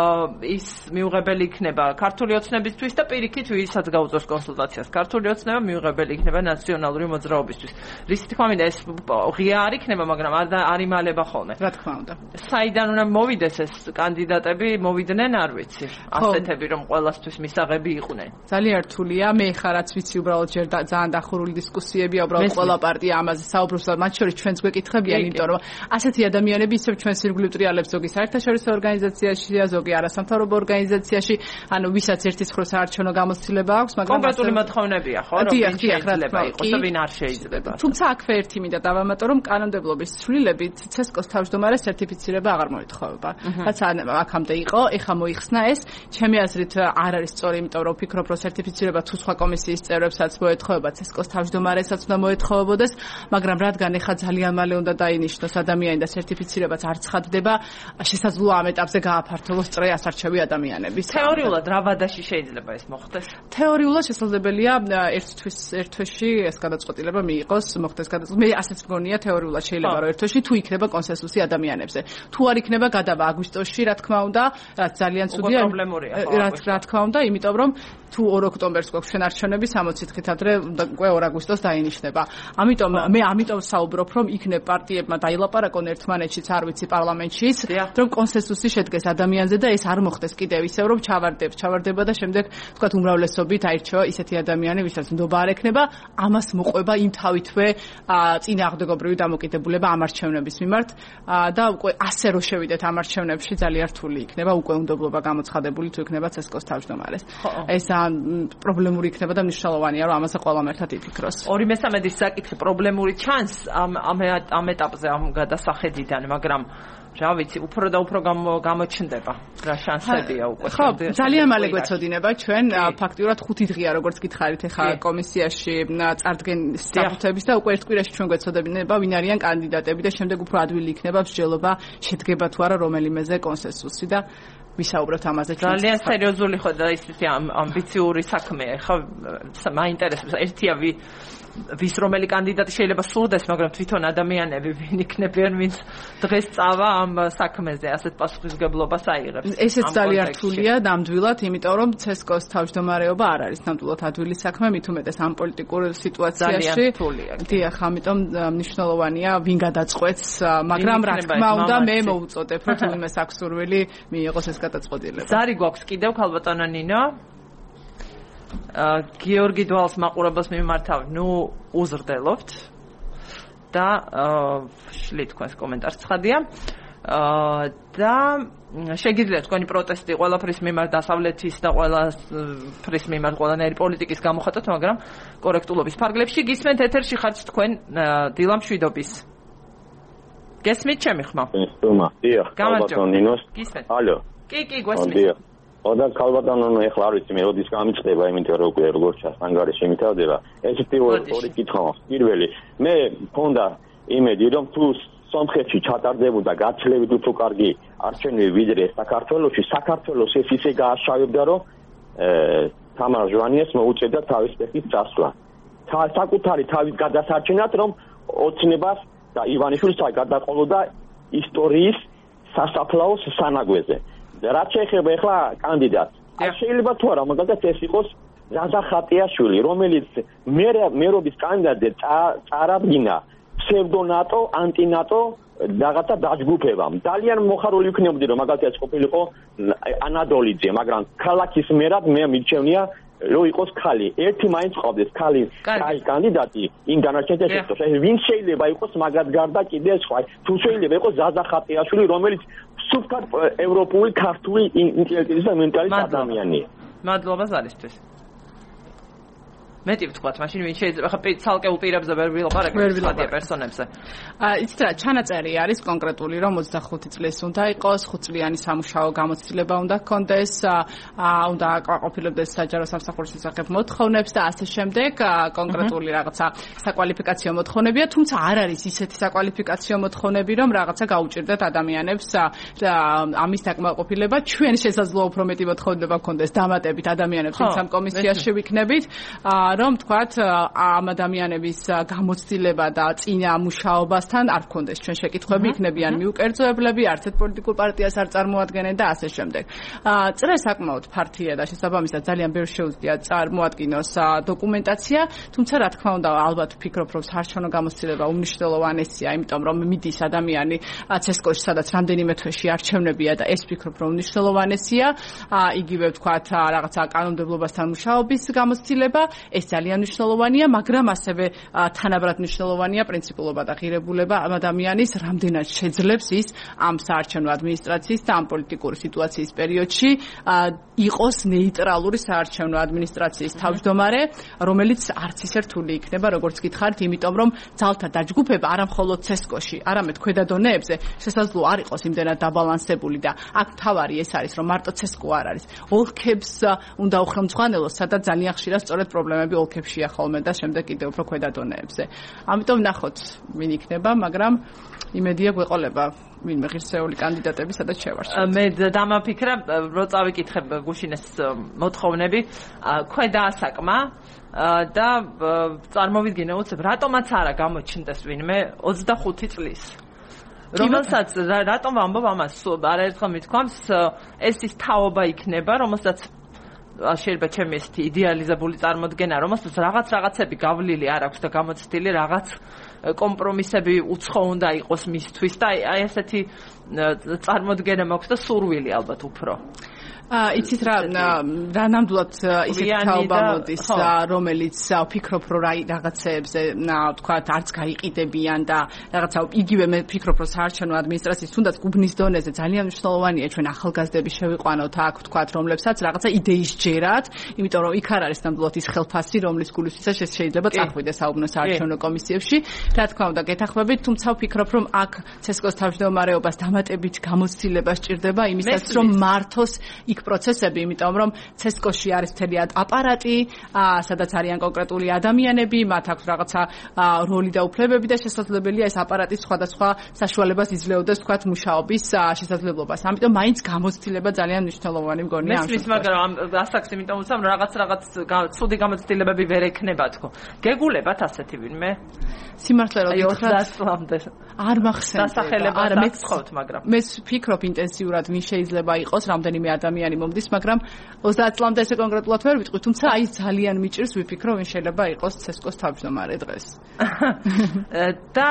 ის მიუღებელი იქნება ქართული ოცნებისთვის და პირიქით ვისაც გაუწევს კონსულტაციას ქართული ოცნება მიუღებელი იქნება ნაციონალური მოძრაობისთვის. რის თქმა უნდა ეს ღია არ იქნება, მაგრამ არ არ იმალება ხოლმე. რა თქმა უნდა. საიდან უნდა მოვიდეს ეს კანდიდატები, მოვიდნენ არ ვიცი. ასეთები რომ ყველასთვის მისაღები იყვნენ. ძალიან რთულია. მე ხარ რაც ვიცი უბრალოდ ჯერ ძალიან დახურული დისკუსიებია, უბრალოდ ყველა პარტია ამაზე საუბრობს და მათ შორის ჩვენც გვეკითხებიან, იმიტომ რომ ასეთი ადამიანები ისევ ჩვენს ირგვლივ ტრიალებს ზოგი საერთაშორისო ორგანიზაციაშია, ზოგი არა არასამთავრობო ორგანიზაციაში, ანუ ვისაც ერთის ხრო საარჩევნო გამოცდილება აქვს, მაგრამ კონკრეტული მოთხოვნებია, ხო, რომ ვინ შეიძლება იყოს და ვინ არ შეიძლება. თუმცა აქვე ერთი მინდა დავამატო, რომ კანონმდებლობის ცვლილებით ცესკოს თავმჯდომარეს სერტიფიცირება აღარ მოეთხოვება. რაც აქამდე იყო, ეხლა მოიხსნა ეს, ჩემი აზრით არ არის სწორი, იმიტომ რომ ვფიქრობ, რომ სერტიფიცირება თუ სხვა კომისიის წევრებსაც მოეთხოვება, ცესკოს თავმჯდომარესაც უნდა მოეთხოვებოდეს, მაგრამ რადგან ეხლა ძალიან მალე უნდა დაინიშნოს ადამიანი და სერტიფიცირებაც არ ცხადდება, შესაძლოა ამ ეტაპზე გააფართოვოს წრე ასარჩევი ადამიანების. თეორიულად რა ვადაში შეიძლება ეს მოხდეს? თეორიულად შესაძლებელია ერთ თვის ერთ თვეში ეს გადაწყვეტილება მიიღოს, მოხდეს გადაწყვეტილება. მე ასეც მგონია თეორიულად შეიძლება რომ ერთ თვეში თუ იქნება კონსენსუსი ადამიანებზე. თუ არ იქნება გადავა აგვისტოში, რა თქმა უნდა, რაც ძალიან ცუდია. რა თქმა უნდა, იმიტომ რომ თუ ორ ოქტომბერს გვაქვს შენარჩენები სამოცი დღით ადრე უკვე ორ აგვისტოს დაინიშნება. ამიტომ მე ამიტომ საუბრობ, რომ იქნებ პარტიებმა დაილაპარაკონ ერთმანეთშიც, არ ვიცი, პარლამენტშიც, რომ კონსენსუსი შედგეს ადამიანზე და ეს არ მოხდეს კიდევ ისევ, რომ ჩავარდებს, ჩავარდება და შემდეგ თქვათ უმრავლესობით აირჩევა ისეთი ადამიანი, ვისაც ნდობა არ ექნება, ამას მოყვება იმ თავითვე წინააღმდეგობრივი დამოკიდებულება ამ არჩევნების მიმართ და უკვე ასე რო შევიდეთ ამ არჩევნებში ძალიან რთული იქნება უკვე უნდობლობა გამოცხადებული თუ იქნება ცესკოს თავმჯდომარეს. ეს პრობლემური იქნება და მნიშვნელოვანია რომ ამაზე ყველამ ერთად იფიქროს. ორი მესამედის საკითხი პრობლემური ჩანს ამ ამ ეტაპზე ამ გადასახედიდან, მაგრამ რა ვიცი, უფრო და უფრო გამოჩნდება რა შანსებია უკვე. ხო, ძალიან მალე გვეცოდინება ჩვენ ფაქტიურად ხუთი დღეა როგორც გითხარით ახლა კომისიაში წარდგენ სტატუტების და უკვე ერთ კვირაში ჩვენ გვეცოდებინება ვინ არიან კანდიდატები და შემდეგ უფრო ადვილი იქნება მსჯელობა შედგება თუ არა რომელიმეზე კონსენსუსი და ვისაუბროთ ამაზე. ძალიან სერიოზული ხო და ისეთი ამბიციური საქმეა. ხო, მაინტერესებს ერთია ვი ვის რომელი კანდიდატი შეიძლება სურდეს, მაგრამ თვითონ ადამიანები ვინ იქნებიან, ვინც დღეს წავა ამ საქმეზე, ასეთ პასუხისმგებლობას აიღებს. ესეც ძალიან რთულია ნამდვილად, იმიტომ რომ ცესკოს თავმჯდომარეობა არ არის ნამდვილად ადვილი საქმე, მით უმეტეს ამ პოლიტიკურ სიტუაციაში. დიახ, ამიტომ მნიშვნელოვანია ვინ გადაწყვეტს, მაგრამ რა თქმა უნდა მე მოვუწოდებ, რომ თუნდაც აქვს სურვილი მიიღოს ეს გადაწყვეტილება. ზარი გვაქვს კიდევ ქალბატონო ნინო. გიორგი დვალს მაყურებელს მიმართავ, ნუ უზრდელობთ და შლი თქვენს კომენტარს ცხადია და შეგიძლიათ თქვენი პროტესტი ყველაფრის მიმართ დასავლეთის და ყველაფრის მიმართ ყველანაირი პოლიტიკის გამოხატოთ, მაგრამ კორექტულობის ფარგლებში გისმენთ ეთერში ხართ თქვენ დილა მშვიდობის. გესმით ჩემი ხმა? დიახ, ქალბატონო ნინოს. გისმენთ? ალო. კი, კი, გვესმით. ოდა ქალბატონო ეხლა არ ვიცი მე როდის გამიწყდება იმიტომ რომ უკვე როგორ ჩას ანგარიში მითავდება ესეთი ორი კითხვა პირველი მე მქონდა იმედი რომ თუ სომხეთში ჩატარდებოდა გაცლებით უფრო კარგი არჩევნები ვიდრე საქართველოში საქართველოს ეს ისე გააშავებდა რომ თამარ ჟვანიეს მოუწევდა თავის პეხის წასვლა საკუთარი თავის გადასარჩენად რომ ოცნებას და ივანიშვილს გადაყოლოდა ისტორიის სასაფლაოს სანაგვეზე რაც შეეხება ახლა კანდიდატს. არ შეიძლება თუ არა, მაგალითად ეს იყოს ზაზა ხატიაშვილი, რომელიც მერობის კანდიდატზე წარადგინა ფსევდონატო, ანტინატო რაღაცა დაჯგუფებამ. ძალიან მოხარული ვიქნებოდი, რომ მაგალითად ეს ყოფილიყო ანადოლიძე, მაგრამ ქალაქის მერად მე მიჩვენია რომ იყოს ქალი. ერთი მაინც ყავდეს ქალი, კაი კანდიდატი, იმ განაჩენთა შეხვდას. ეს ვინ შეიძლება იყოს მაგათ გარდა კიდე სხვა. თუ შეიძლება იყოს ზაზა ხატიაშვილი, რომელიც სუფთად ევროპული, ქართული ინტელექტუალის და მენტალის ადამიანია. მადლობა ზარისთვის. მეტი ვთქვათ, მაშინ ვინ შეიძლება ხა ცალკეულ პირებზე ვერ ვილაპარაკებთ სხვა პერსონებზე. აა იცით რა, ჩანაწერი არის კონკრეტული, რომ ოცდახუთი წლის უნდა იყოს, ხუთწლიანი სამუშაო გამოცდილება უნდა ჰქონდეს, აა უნდა აკმაყოფილებდეს საჯარო სამსახურის შესახებ მოთხოვნებს და ასე შემდეგ, კონკრეტული რაღაცა საკვალიფიკაციო მოთხოვნებია, თუმცა არ არის ისეთი საკვალიფიკაციო მოთხოვნები, რომ რაღაცა გაუჭირდეთ ადამიანებს ამის დაკმაყოფილება. ჩვენ შესაძლოა უფრო მეტი მოთხოვნება ჰქონდეს დამატებით ადამიანებს, ვინც ამ კომისიაში ვიქნებით. რომ თქვათ ამ ადამიანების გამოცდილება და წინა მუშაობასთან არ გქონდეს ჩვენ შეკითხვები, იქნებიან მიუკერძოებლები, არცეთ პოლიტიკურ პარტიას არ წარმოადგენენ და ასე შემდეგ. წრე საკმაოდ ფართია და შესაბამისად ძალიან ბევრს შეუძლია წარმოადგინოს დოკუმენტაცია, თუმცა რა თქმა უნდა ალბათ ვფიქრობ, რომ საარჩევნო გამოცდილება უმნიშვნელოვანესია, იმიტომ რომ მიდის ადამიანი ცესკოში, სადაც რამდენიმე თვეში არჩევნებია და ეს ვფიქრობ, რომ უმნიშვნელოვანესია. იგივე ვთქვათ რაღაცა კანონმდებლობასთან მუშაობის გამოცდილება. ეს ძალიან მნიშვნელოვანია, მაგრამ ასევე თანაბრად მნიშვნელოვანია პრინციპულობა და ღირებულება ამ ადამიანის, რამდენად შეძლებს ის ამ საარჩევნო ადმინისტრაციის და ამ პოლიტიკური სიტუაციის პერიოდში იყოს ნეიტრალური საარჩევნო ადმინისტრაციის თავმჯდომარე, რომელიც არც ისე რთული იქნება, როგორც გითხარით, იმიტომ რომ ძალთა დაჯგუფება არა მხოლოდ ცესკოში, არამედ ქვედა დონეებზე შესაძლოა არ იყოს იმდენად დაბალანსებული და აქ თავარი ეს არის, რომ მარტო ცესკო არ არის. ოლქებს უნდა უხელმძღვანელოს, სადაც ძალიან ხშირად სწორედ პრობლემები ოლქებშია ხოლმე და შემდეგ კიდევ უფრო ქვედა დონეებზე. ამიტომ ნახოთ, ვინ იქნება, მაგრამ იმედია გვეყოლება ვინმე ღირსეული კანდიდატები სადაც შევარჩევთ. მე დამაფიქრა, რო წავიკითხებ გუშინეს მოთხოვნები, ქვედა ასაკმა და წარმოვიდგინე უცებ რატომაც არა გამოჩნდეს ვინმე ოცდახუთი წლის. რომელსაც რატომ ვამბობ ამას, არაერთხელ მithქვამს, ეს ის თაობა იქნება, რომელსაც შეიძლება ჩემი ესეთი იდეალიზებული წარმოდგენა, რომელსაც რაღაც რაღაცები გავლილი არ აქვს და გამოცდილი რაღაც კომპრომისები უცხო უნდა იყოს მისთვის და აი ესეთი წარმოდგენა მაქვს და სურვილი ალბათ უფრო. იცით რა რა ნამდვილად ისეთი თაობა მოდის, რომელიც ვფიქრობ რომ რაღაცეებზე თქვათ არც გაიყიდებიან და რაღაცა იგივე მე ვფიქრობ რომ საარჩევნო ადმინისტრაციის თუნდაც გუბნის დონეზე ძალიან მნიშვნელოვანია ჩვენ ახალგაზრდები შევიყვანოთ აქ თქვათ რომლებსაც რაღაცა იდეის ჯერათ, იმიტომ რომ იქ არ არის ნამდვილად ის ხელფასი რომლის გულისთვისაც შეიძლება წახვიდეს საუბნო საარჩევნო კომისიებში. რა თქმა უნდა გეთანხმებით, თუმცა ვფიქრობ რომ აქ ცესკოს თავმჯდომარეობას დამატებით გამოცდილება სჭირდება იმისათვის რომ მართოს პროცესები, იმიტომ რომ ცესკოში არის მთელი აპარატი, სადაც არიან კონკრეტული ადამიანები, მათ აქვს რაღაცა როლი და უფლებები და შესაძლებელია ეს აპარატი სხვადასხვა საშუალებას იძლეოდეს თქვათ მუშაობის შესაძლებლობას. ამიტომ მაინც გამოცდილება ძალიან მნიშვნელოვანი მგონია ამ შემთხვევაში. მაგრამ ამ ასაკს იმიტომ ვუცამ რაღაც რაღაც ცუდი გამოცდილებები ვერ ექნება თქო. გეგულებათ ასეთი ვინმე? სიმართლე რომ ოცდაათ წლამდე არ მახსენდება. არა, მე ვთხოვთ, მაგრამ მე ვფიქრობ ინტენსიურად ვინ შეიძლება იყოს რამდენიმე ადამიანი მომდის, მაგრამ ოცდაათ წლამდე ესე კონკრეტულად ვერ ვიტყვი, თუმცა აი ძალიან მიჭირს ვიფიქრო ვინ შეიძლება იყოს ცესკოს თავმჯდომარე დღეს. და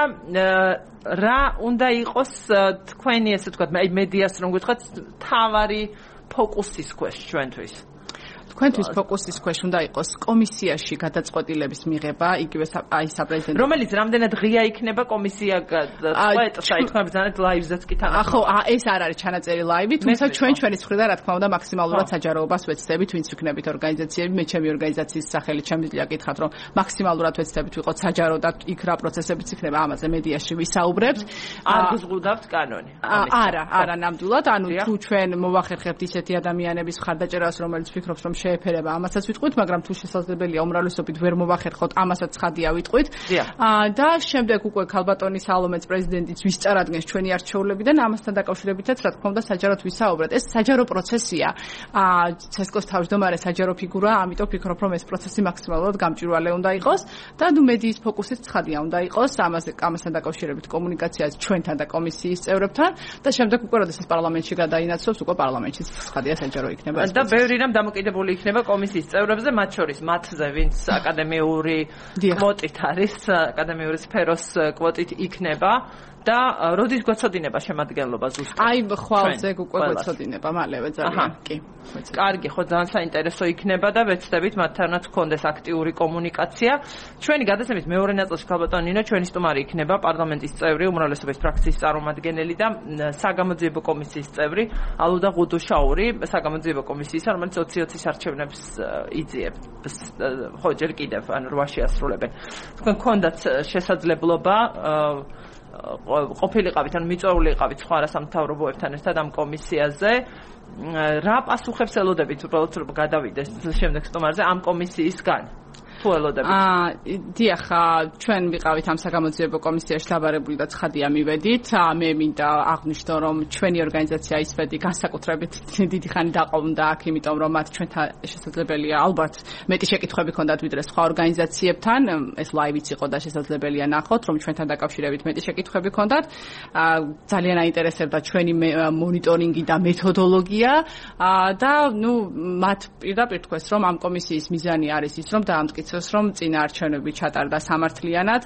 რა უნდა იყოს თქვენი ესე ვთქვათ, აი მედიას რომ გითხრათ, თავარი ფოკუსის ქვეშ ჩვენთვის. თქვენთვის ფოკუსის ქვეშ უნდა იყოს კომისიაში გადაწყვეტილების მიღება, იგივე აი საპრეზიდენტო. რომელიც რამდენად ღია იქნება კომისია წვეტს, აი თქვენ ბრძანეთ ლაივზეც კი თან. ხო, ეს არ არის ჩანაწერი ლაივი, თუმცა ჩვენ ჩვენი მხრიდან რა თქმა უნდა მაქსიმალურად საჯაროობას ვეცდებით, ვინც ვიქნებით ორგანიზაციები, მე ჩემი ორგანიზაციის სახელით შემიძლია გითხრათ, რომ მაქსიმალურად ვეცდებით ვიყოთ საჯარო და იქ რა პროცესებიც იქნება, ამაზე მედიაში ვისაუბრებთ. არ გზღუდავთ კანონი. არა, არა ნამდვილად, ანუ თუ ჩვენ მოვახერხებთ ისეთი ადამიანების მხარდაჭერას, რომელიც ვფიქრობთ, რომ შეეფერება, ამასაც ვიტყვით, მაგრამ თუ შესაძლებელია უმრავლესობით ვერ მოვახერხოთ, ამასაც ხადია ვიტყვით. და შემდეგ უკვე ქალბატონი სალომეც პრეზიდენტიც ვისწარადგენს ჩვენი არჩეულებიდან, ამასთან დაკავშირებითაც რა თქმა უნდა საჯაროდ ვისაუბრეთ. ეს საჯარო პროცესია. ცესკოს თავმჯდომარე საჯარო ფიგურა, ამიტომ ვფიქრობ, რომ ეს პროცესი მაქსიმალურად გამჭვირვალე უნდა იყოს და ნუ მედიის ფოკუსიც ცხადია უნდა იყოს, ამაზე ამასთან დაკავშირებით კომუნიკაციაც ჩვენთან და კომისიის წევრებთან და შემდეგ უკვე როდესაც პარლამენტში გადაინაცვლობს, უკვე პარლამენტში ცხადია საჯარო იქნება. და ბევრი რამ დამოკიდებული იქნება კომისიის წევრებზე, მათ შორის მათზე, ვინც აკადემიური კვოტით არის, აკადემიური სფეროს კვოტით იქნება და როდის გვეცოდინება შემადგენლობა ზუსტად? აი, ხვალზე უკვე გვეცოდინება, მალევე ძალიან. კი. კარგი, ხო, ძალიან საინტერესო იქნება და ვეცდებით მათთანაც გქონდეს აქტიური კომუნიკაცია. ჩვენი გადაცემის მეორე ნაწილში ქალბატონ ნინო ჩვენი სტუმარი იქნება, პარლამენტის წევრი, უმრავლესობის ფრაქციის წარმომადგენელი და საგამოძიებო კომისიის წევრი ალუდა ღუდუშაური, საგამოძიებო კომისიისა, რომელიც ოცი ოცის არჩევნებს იძიებს. ხო, ჯერ კიდევ, ანუ რვაში ასრულებენ. თქვენ გქონდათ შესაძლებლობა ყოფილიყავით, ანუ მიწვეულიყავით სხვა არასამთავრობოებთან ერთად ამ კომისიაზე. რა პასუხებს ელოდებით უბრალოდ რომ გადავიდეს შემდეგ სტუმარზე ამ კომისიისგან? თუ ელოდებით? აა, დიახ, ჩვენ ვიყავით ამ საგამოძიებო კომისიაში დაბარებული და ცხადია მივედით. მე მინდა აღვნიშნო, რომ ჩვენი ორგანიზაცია ისვედი განსაკუთრებით დიდი ხანი დაყოლდა აქ, იმიტომ რომ მათ ჩვენთან შესაძლებელია ალბათ მეტი შეკითხვები ჰქონდათ ვიდრე სხვა ორგანიზაციებთან. ეს ლაივიც იყო და შესაძლებელია ნახოთ, რომ ჩვენთან დაკავშირებით მეტი შეკითხვები ჰქონდათ. ძალიან აინტერესებდა ჩვენი მონიტორინგი და მეთოდოლოგია და ნუ მათ პირდაპირ თქვეს, რომ ამ კომისიის მიზანი არის ის, რომ დაამტკიცოს იცოს, რომ წინა არჩევნები ჩატარდა სამართლიანად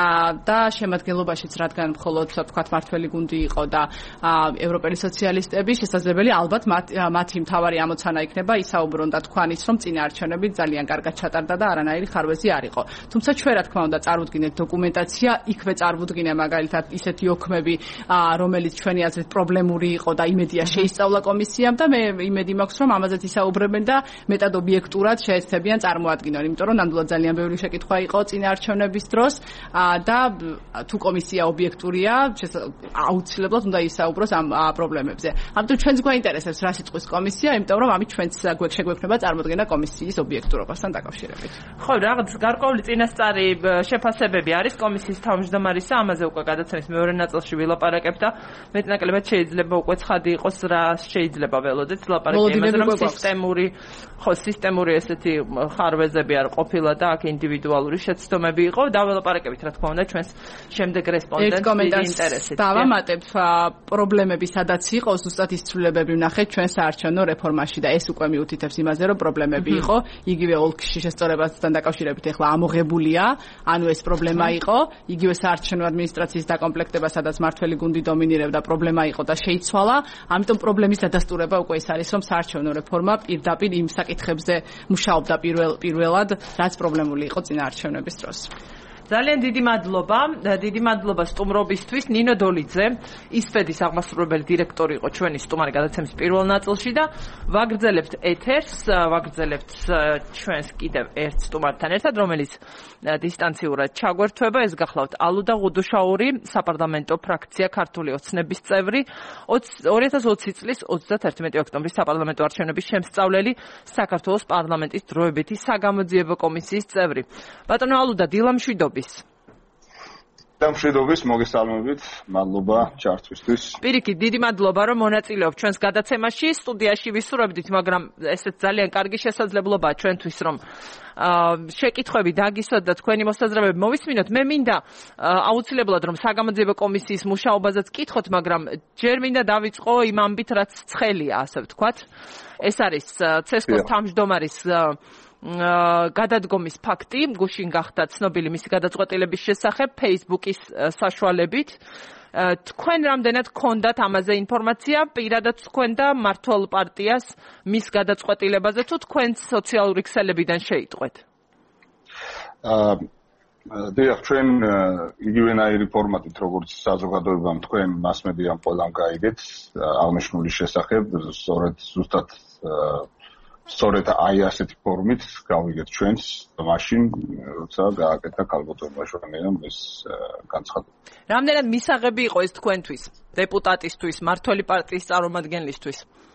და შემადგენლობაშიც რადგან მხოლოდ თქვათ მართველი გუნდი იყო და ევროპელი სოციალისტები, შესაძლებელი ალბათ მათი მთავარი ამოცანა იქნება ისაუბრონ და თქვან ის, რომ წინა არჩევნები ძალიან კარგად ჩატარდა და არანაირი ხარვეზი არ იყო. თუმცა ჩვენ რა თქმა უნდა წარვუდგინეთ დოკუმენტაცია, იქვე წარვუდგინე მაგალითად ისეთი ოქმები, რომელიც ჩვენი აზრით პრობლემური იყო და იმედია შეისწავლა კომისიამ და მე იმედი მაქვს, რომ ამაზეც ისაუბრებენ და მეტად ობიექტურად შეეცდებიან წარმოადგინონ, იმიტომ რომ ნამდვილად ძალიან ბევრი შეკითხვა იყო წინა არჩევნების დროს და თუ კომისია ობიექტურია, აუცილებლად უნდა ისაუბროს ამ პრობლემებზე. ამიტომ ჩვენს გვაინტერესებს რა სიტყვის კომისია, იმიტომ რომ ამით ჩვენც შეგვექნება წარმოდგენა კომისიის ობიექტურობასთან დაკავშირებით. ხო, რაღაც გარკვეული წინასწარი შეფასებები არის კომისიის თავმჯდომარისა, ამაზე უკვე გადაცემის მეორე ნაწილში ვილაპარაკებთ და მეტნაკლებად შეიძლება უკვე ცხადი იყოს რა შეიძლება ველოდეთ ლაპარაკი, რომ სისტემური ხო სისტემური ესეთი ხარვეზები არ ყოფილა და აქ ინდივიდუალური შეცდომები იყო და ველაპარაკებით რა თქმა უნდა ჩვენს შემდეგ რესპონდენტს ინტერესით. დავამატებ პრობლემები სადაც იყო, ზუსტად ის ცვლილებები ვნახეთ ჩვენ საარჩევნო რეფორმაში და ეს უკვე მიუთითებს იმაზე, რომ პრობლემები იყო, იგივე ოლქში შესწორებასთან დაკავშირებით ახლა ამოღებულია, ანუ ეს პრობლემა იყო, იგივე საარჩევნო ადმინისტრაციის დაკომპლექტება, სადაც მართველი გუნდი დომინირებდა, პრობლემა იყო და შეიცვალა. ამიტომ პრობლემის დადასტურება უკვე ის არის, რომ საარჩევნო რეფორმა პირდაპირ იმ საკითხებზე მუშაობდა პირველ პირველად, რაც პრობლემული იყო წინა არჩევნების დროს. ძალიან დიდი მადლობა, დიდი მადლობა სტუმრობისთვის. ნინო დოლიძე, ისფედის აღმასრულებელი დირექტორი იყო ჩვენი სტუმარი გადაცემის პირველ ნაწილში და ვაგრძელებთ ეთერს, ვაგრძელებთ ჩვენს კიდევ ერთ სტუმართან ერთად, რომელიც დისტანციურად ჩაგვერთვება. ეს გახლავთ ალუდა ღუდუშაური, საპარლამენტო ფრაქცია ქართული ოცნების წევრი, ორი ათას ოცი წლის ოცდაათი ოქტომბრის საპარლამენტო არჩევნების შემსწავლელი, საქართველოს პარლამენტის დროებითი საგამოძიებო კომისიის წევრი. ბატონო ალუდა, დილამშვიდობა. დამშვიდობის მოგესალმებით, მადლობა ჩართვისთვის. პირიქით, დიდი მადლობა, რომ მონაწილეობ ჩვენს გადაცემაში. სტუდიაში ვისურვებდით, მაგრამ ესეც ძალიან კარგი შესაძლებლობაა ჩვენთვის, რომ შეკითხვები დაგისვათ და თქვენი მოსაზრებები მოვისმინოთ. მე მინდა აუცილებლად რომ საგამოძიებო კომისიის მუშაობაზეც კითხოთ, მაგრამ ჯერ მინდა დავიწყო იმ ამბით, რაც ცხელია, ასე ვთქვათ. ეს არის ცესკოს თავმჯდომარის გადადგომის ფაქტი, გუშინ გახდა ცნობილი მისი გადაწყვეტილების შესახებ Facebook-ის საშუალებით. თქვენ რამდენად გქონდათ ამაზე ინფორმაცია, პირადად თქვენ და მართლ პარტიას მის გადაწყვეტილებაზე, თუ თქვენ სოციალური ქსელებიდან შეიტყვეთ? აა დიახ, ჩვენ იგივენაირი ფორმატით, როგორც საზოგადოებამ თქვენ მასმედიამ ყველამ გაიგეთ აღნიშნული შესახებ, სწორედ ზუსტად სწორედ აი ასეთი ფორმით გავიგეთ ჩვენს მაშინ, როცა გააკეთა ქალბატონმა ჟურნალისტამ ეს განცხადება. რამდენად მისაღები იყო ეს თქვენთვის, დეპუტატისთვის, მართველი პარტიის წარმომადგენლისთვის?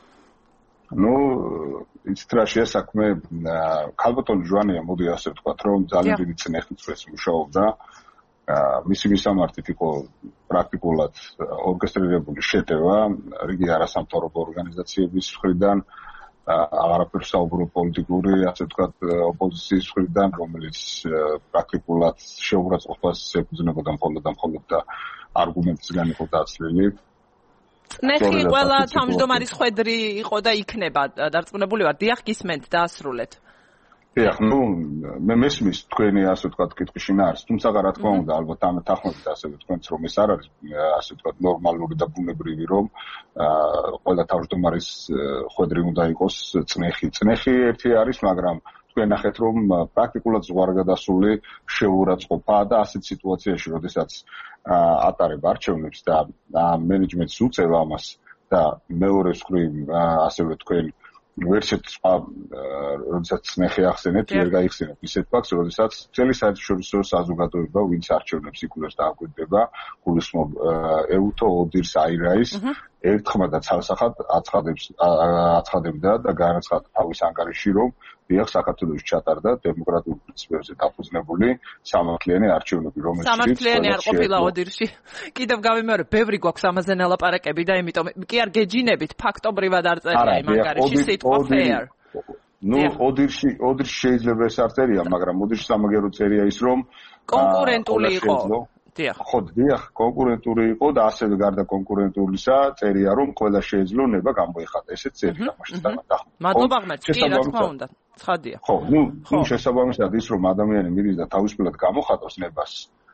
ნუ იცით რა შეასაქმე, ქალბატონ ჟვანია, მოდი ასე ვთქვათ, რომ ძალიან დიდი წნეხით წვეს მუშაობდა. მისი მისამართით იყო პრაქტიკულად ორკესტრირებული შეტევა რიგი არასამთავრობო ორგანიზაციების მხრიდან, აღარაფერს საუბრობ პოლიტიკური, ასე ვთქვათ, ოპოზიციის მხრიდან, რომელიც პრაქტიკულად შეურაცხყოფას ეფუძნებოდა მხოლოდ და მხოლოდ და არგუმენტისგან იყო დაცლილი. წნეხი ყველა თავმჯდომარის ხვედრი იყო და იქნება დარწმუნებული ვარ. დიახ, გისმენთ, დაასრულეთ. დიახ, ნუ მე მესმის თქვენი ასე ვთქვათ კითხვის შინაარს, თუმცა რა თქმა უნდა, ალბათ ამ თანხმობით ასე ვთქვათ, რომ ეს არ არის ასე ვთქვათ ნორმალური და ბუნებრივი, რომ ყველა თავმჯდომარის ხვედრი უნდა იყოს წნეხი. წნეხი ერთი არის, მაგრამ თქვენ ნახეთ, რომ პრაქტიკულად ზღვარგადასული შეურაცხყოფა და ასეთ სიტუაციაში, როდესაც ატარებ არჩევნებს და მენეჯმენტს უწევ ამას და მეორე მხრივ ასევე თქვენ ვერსეთ სხვა როდესაც ნეხე ახსენეთ, ვერ გაიხსენეთ ისეთ ფაქტს, როდესაც წელი საერთაშორისო საზოგადოება, ვინც არჩევნებს იკვლევს და აკვირდება, გულისხმობ ეუთო ოდირს აირაის ერთხმა და ცალსახად აცხადებს აცხადებდა და განაცხადა თავის ანგარიში, რომ დიახ, საქართველოში ჩატარდა დემოკრატიულ პრინციპებზე დაფუძნებული სამართლიანი არჩევნები, რომელშიც სამართლიანი არ ყოფილა ოდირში. კიდევ გავიმეორებ, ბევრი გვაქვს ამაზე ნალაპარაკები და იმიტომ კი არ გეჯინებით, ფაქტობრივად არ წერია იმ ანგარიში სიტყვა fair. ნუ ოდირში ოდირში შეიძლება ეს არ წერია, მაგრამ ოდირში სამაგერო წერია ის, რომ კონკურენტული იყო. დიახ. ხო, დიახ, კონკურენტული იყო და ასევე გარდა კონკურენტულისა წერია რომ ყველა შეეძლო ნება გამოიხატა. ესეც ერთი თამაშიც და მადლობა ღმერთს. კი, რა თქმა უნდა. ცხადია. ხო, ნუ ნუ შესაბამისად ის რომ ადამიანი მიდის და თავისუფლად გამოხატოს ნებას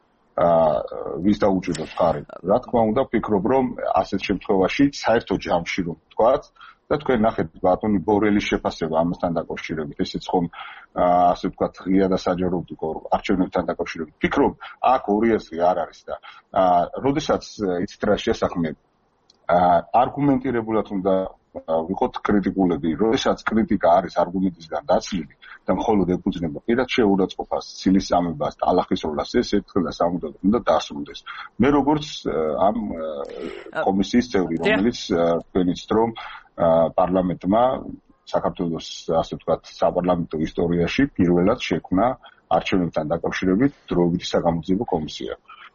აა ვის დაუჭიროს ხარი. რა თქმა უნდა, ვფიქრობ რომ ასეთ შემთხვევაში საერთო ჯამში რომ ვთქვათ და თქვენ ნახეთ ბატონი ბორელის შეფასება ამასთან დაკავშირებით, ესეც ხომ ასე ვთქვათ ღია და საჯარო იყო არჩევნებთან დაკავშირებით. ვფიქრობ, აქ ორი აზრი არ არის და აა როდესაც იცით რა შესაქმნე აა არგუმენტირებულად უნდა ვიყოთ კრიტიკულები, როდესაც კრიტიკა არის არგუმენტისგან დაცლილი და მხოლოდ ეფუძნება პირად შეურაცხყოფას, ცილის წამებას, ტალახისროლას, ეს ერთხელ და სამუდამოდ უნდა დასრულდეს. მე როგორც ამ კომისიის წევრი, რომელიც თქვენიც რომ პარლამენტმა საქართველოს ასე ვთქვათ საპარლამენტო ისტორიაში პირველად შექმნა არჩევნებთან დაკავშირებით დროებითი საგამოძიებო კომისია.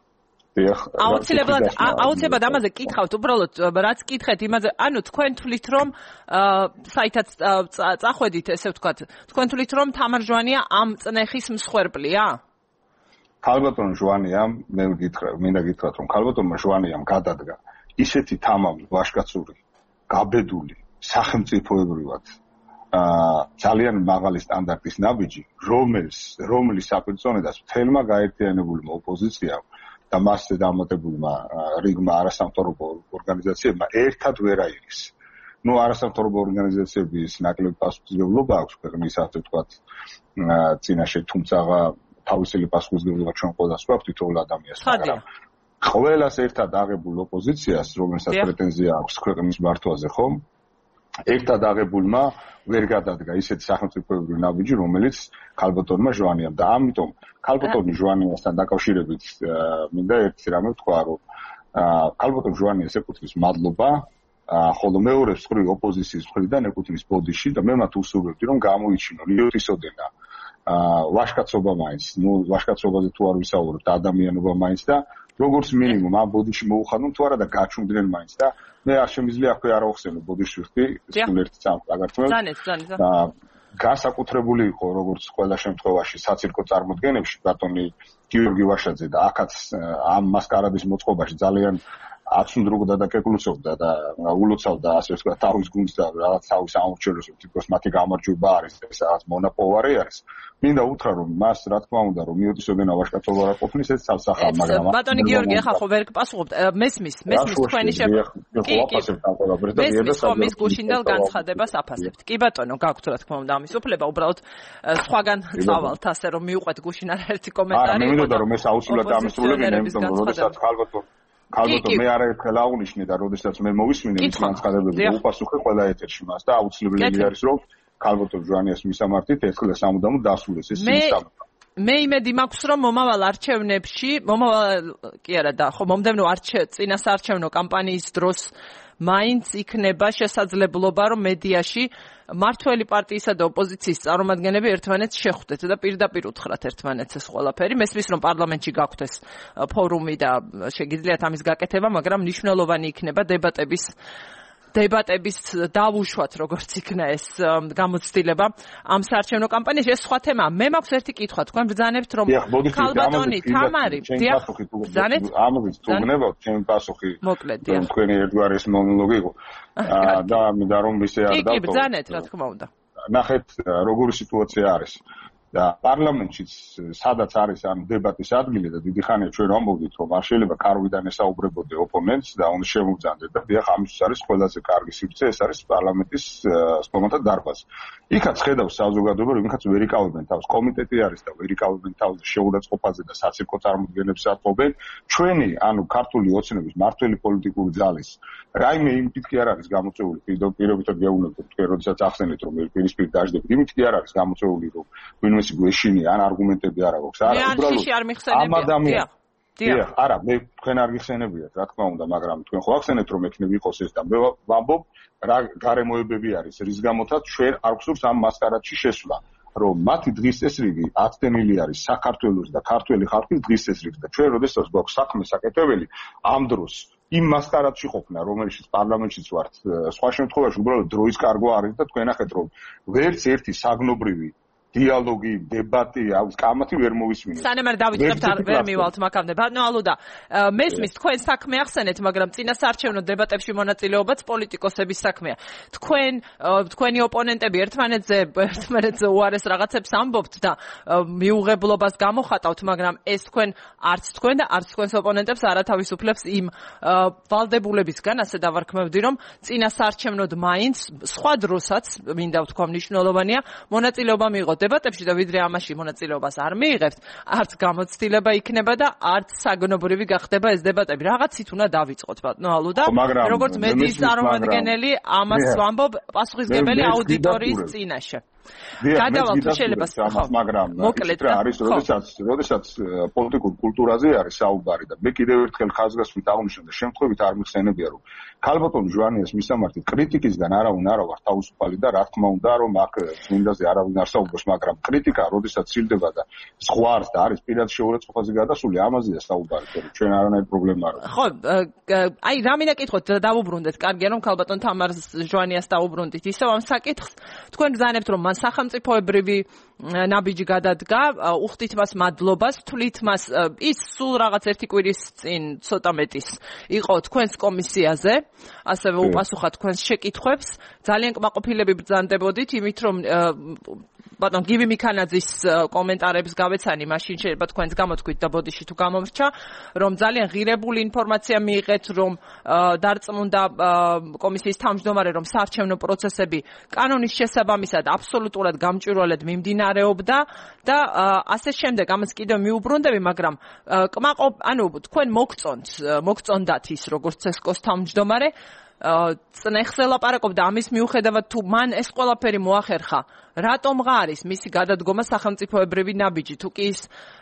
აუცილებლად აუცილებლად ამაზე კითხავთ, უბრალოდ რაც კითხეთ იმაზე, ანუ თქვენ თვლით რომ საითაც წახვედით, ესე ვთქვათ, თქვენ თვლით რომ თამარ ჟვანია ამ წნეხის მსხვერპლია? ქალბატონ ჟვანიამ, მე ვგითხრა, მინდა გითხრათ რომ ქალბატონმა ჟვანიამ გადადგა ისეთი თამამი ვაჟკაცური, გაბედული, სახელმწიფოებრივად აა ძალიან მაღალი სტანდარტის ნაბიჯი, რომელს რომლის საპირწონედაც მთელმა გაერთიანებულმა ოპოზიციამ და მასზე დამატებულმა რიგმა არასამთავრობო ორგანიზაციებმა ერთად ვერ აიღეს. ნუ არასამთავრობო ორგანიზაციების ნაკლები პასუხისმგებლობა აქვს ქვეყნის ასე ვთქვათ წინაშე, თუმცა თავისელი პასუხისმგებლობა ჩვენ ყველას გვაქვს თითოეულ ადამიანს, მაგრამ ყველას ერთად აღებულ ოპოზიციას, რომელსაც პრეტენზია აქვს ქვეყნის მართვაზე, ხომ? ერთად აღებულმა ვერ გადადგა ისეთი სახელმწიფოებრივი ნაბიჯი, რომელიც ქალბატონმა ჟვანიამ და ამიტომ ქალბატონი ჟვანიასთან დაკავშირებით მინდა ერთი რამე ვთქვა, რომ ქალბატონ ჟვანიას ეკუთვნის მადლობა, ხოლო მეორე მხრივ ოპოზიციის მხრიდან ეკუთვნის ბოდიში და მე მათ უსურვებდი, რომ გამოიჩინონ იოტისოდენა ვაჟკაცობა მაინც, ნუ ვაჟკაცობაზე თუ არ ვისაუბრებ და ადამიანობა მაინც და როგორც მინიმუმ ამ ბოდიში მოუხადონ თუ არა და გაჩუმდნენ მაინც და მე არ შემიძლია აქვე არ ავხსენო ბოდიში ვხდი სულ-ერთი წამყაგართმევ და განსაკუთრებული იყო როგორც ყველა შემთხვევაში საცირკო წარმოდგენებში ბატონი გიორგი ვაშაძე და აქაც ამ მასკარადის მოწყობაში ძალიან აცუნდრუგდა და კეკლუცობდა და ულოცავდა ასე ვთქვათ თავის გუნდს და რაღაც თავის ამორჩევლებს თითქოს მათი გამარჯვება არის ეს რაღაც მონაპოვარი არის. მინდა უთხრა რომ მას რა თქმა უნდა რომ მიოტისოდენა ვაჟკაცობა არ ყოფნის ეს თავსახა, მაგრამ ბატონი გიორგი ახლა ხო ვერ გპასუხობთ მესმის მესმის თქვენი შეფასება მესმის ხო მის გუშინდელ განცხადებას აფასებთ. კი ბატონო გაქვთ რა თქმა უნდა ამის უფლება, უბრალოდ სხვაგან წავალთ ასე რომ მიუყვეთ გუშინ არაერთი კომენტარი. არა მე მინდოდა რომ ეს აუცილებლად ამისრულები მე მინდოდა რომ როდესაც ქალბატონ ქალბატონ მე არაერთხელ აღვნიშნე და როდესაც მე მოვისმინე მის განცხადებებზე უპასუხე ყველა ეთერში მას და აუცილებელი არის რომ ქალბატონ ჟვანიას მისამართით ერთხელ და სამუდამოდ დასრულდეს ეს სიმსწავლე. მე იმედი მაქვს რომ მომავალ არჩევნებში, მომავალ კი არა და ხო მომდევნო წინასაარჩევნო კამპანიის დროს მაინც იქნება შესაძლებლობა რომ მედიაში მართველი პარტიისა და ოპოზიციის წარმომადგენლები ერთმანეთს შეხვდეთ და პირდაპირ უთხრათ ერთმანეთს ეს ყველაფერი. მესმის რომ პარლამენტში გაქვთ ეს ფორუმი და შეგიძლიათ ამის გაკეთება, მაგრამ მნიშვნელოვანი იქნება დებატების დებატების დავუშვათ როგორც იქნა ეს გამოცდილება ამ საარჩევნო კამპანიაში. ეს სხვა თემაა. მე მაქვს ერთი კითხვა, თქვენ ბრძანებთ რომ ქალბატონი თამარი ბრძანეთ ამაზე თუ გნებავთ ჩემი პასუხი მოკლედ თქვენი ერთგვარი მონოლოგი იყო და მინდა რომ ისე არ დავტოვო. კი კი ბრძანეთ რა თქმა უნდა. ნახეთ როგორი სიტუაცია არის და პარლამენტშიც სადაც არის ამ დებატის ადგილი და დიდი ხანია ჩვენ ვამბობდით რომ არ შეიძლება კარვიდან ესაუბრებოდე ოპონენტს და უნდა შემოგძანდეთ და დიახ ამისთვის არის ყველაზე კარგი სივრცე, ეს არის პარლამენტის სტომატა დარბაზი. იქაც ხედავს საზოგადოება რომ იქაც ვერ იკავებენ თავს, კომიტეტი არის და ვერ იკავებენ თავს შეურაცხყოფაზე და საცირკო წარმოდგენებს ატყობენ. ჩვენი ანუ ქართული ოცნების მართველი პოლიტიკური ძალის რაიმე იმით კი არ არის გამოწვეული, პირობითად გეუბნებოდ თქვენ როდესაც ახსენეთ რომ პირისპირ დაждდებით, იმით კი არ არის გამოწვეული რომ ვინმე გვეშინი ან არგუმენტები არ აქვს. არა, უბრალოდ ამ ადამიანს დიახ, არა, მე თქვენ არ გიხსენებიათ, რა თქმა უნდა, მაგრამ თქვენ ხო ახსენეთ რომ ეკნები იყოს ეს და მე ვამბობ რა გარემოებები არის, რის გამოთაც ჩვენ არ გვსურს ამ მასკარადში შესვლა, რომ მათი დღის წესრიგი აწდენილი არის საქართველოს და ქართველი ხალხის დღის წესრიგი და ჩვენ როდესაც გვაქვს საქმე საკეთებელი ამ დროს იმ მასკარადში ყოფნა, რომელშიც პარლამენტშიც ვართ, სხვა შემთხვევაში უბრალოდ დროის კარგვა არის და თქვენ ახეთ რომ ვერც ერთი საგნობრივი დიალოგი, დებატი, აუს კამათი ვერ მოვისმინეთ. სანამ არ დავიწყებთ არ ვერ მივალთ მაგამდე. ბატონო ალუდა, მესმის თქვენ საქმე ახსენეთ, მაგრამ წინასაარჩევნო დებატებში მონაწილეობაც პოლიტიკოსების საქმეა. თქვენ თქვენი ოპონენტები ერთმანეთზე ერთმანეთზე უარეს რაღაცებს ამბობთ და მიუღებლობას გამოხატავთ, მაგრამ ეს თქვენ არც თქვენ და არც თქვენს ოპონენტებს არ ათავისუფლებს იმ ვალდებულებისგან, ასე დავარქმევდი, რომ წინასაარჩევნოდ მაინც სხვა დროსაც მინდა ვთქვა მნიშვნელოვანია მონაწილეობა მიიღოთ დებატებში და ვიდრე ამაში მონაწილეობას არ მიიღებთ, არც გამოცდილება იქნება და არც საგნობრივი გახდება ეს დებატები. რაღაცით უნდა დავიწყოთ, ბატონო ალუდა, როგორც მედიის წარმომადგენელი ამას ვამბობ პასუხისმგებელი აუდიტორიის წინაშე. გადავალთ შეიძლება მაგრამ მოკლედ რა არის როდესაც როდესაც პოლიტიკურ კულტურაზე არის საუბარი და მე კიდევ ერთხელ ხაზგასმით აღნიშნე და შემთხვევით არ მიხსენებია რომ ქალბატონ ჟვანიას მისამართი კრიტიკისგან არავინ არ ვარ თავისუფალი და რა თქმა უნდა რომ აქ წმინდაზე არავინ არ საუბრობს მაგრამ კრიტიკა როდესაც სილდება და ზღვარს და არის პირად შეურაცხყოფაზე გადასული ამაზეა საუბარი რომ ჩვენ არანაირი პრობლემა არ აქვს ხო აი რა მინდა კითხოთ დავუბრუნდეთ კარგია რომ ქალბატონ თამარ ჟვანიას დავუბრუნდით ისევ ამ საკითხს თქვენ გზავნებთ რომ სახელმწიფოებრივი ნაბიჯი გადადგა, უხდით მას მადლობას, თვლით მას ის სულ რაღაც ერთი კვირის წინ ცოტა მეტის იყო თქვენს კომისიაზე, ასევე უპასუხა თქვენს შეკითხვებს, ძალიან კმაყოფილები ბრძანდებოდით, იმით რომ ბატონ გივი მიქანაძის კომენტარებს გავეცანი, მაშინ შეიძლება თქვენს გამოთქვით და ბოდიში თუ გამომრჩა, რომ ძალიან ღირებული ინფორმაცია მიიღეთ, რომ დარწმუნდა კომისიის თავმჯდომარე, რომ საარჩევნო პროცესები კანონის შესაბამისად აბსოლუტურად გამჭვირვალედ მიმდინარეობდა და ასე შემდეგ. ამას კიდევ მიუბრუნდები, მაგრამ კმაყოფ, ანუ თქვენ მოგწონთ, მოგწონდათ ის, როგორც ცესკოს თავმჯდომარე, წნეხზე ლაპარაკობდა ამის მიუხედავად თუ მან ეს ყველაფერი მოახერხა რატომღა არის მისი გადადგომა სახელმწიფოებრივი ნაბიჯი თუ კი ის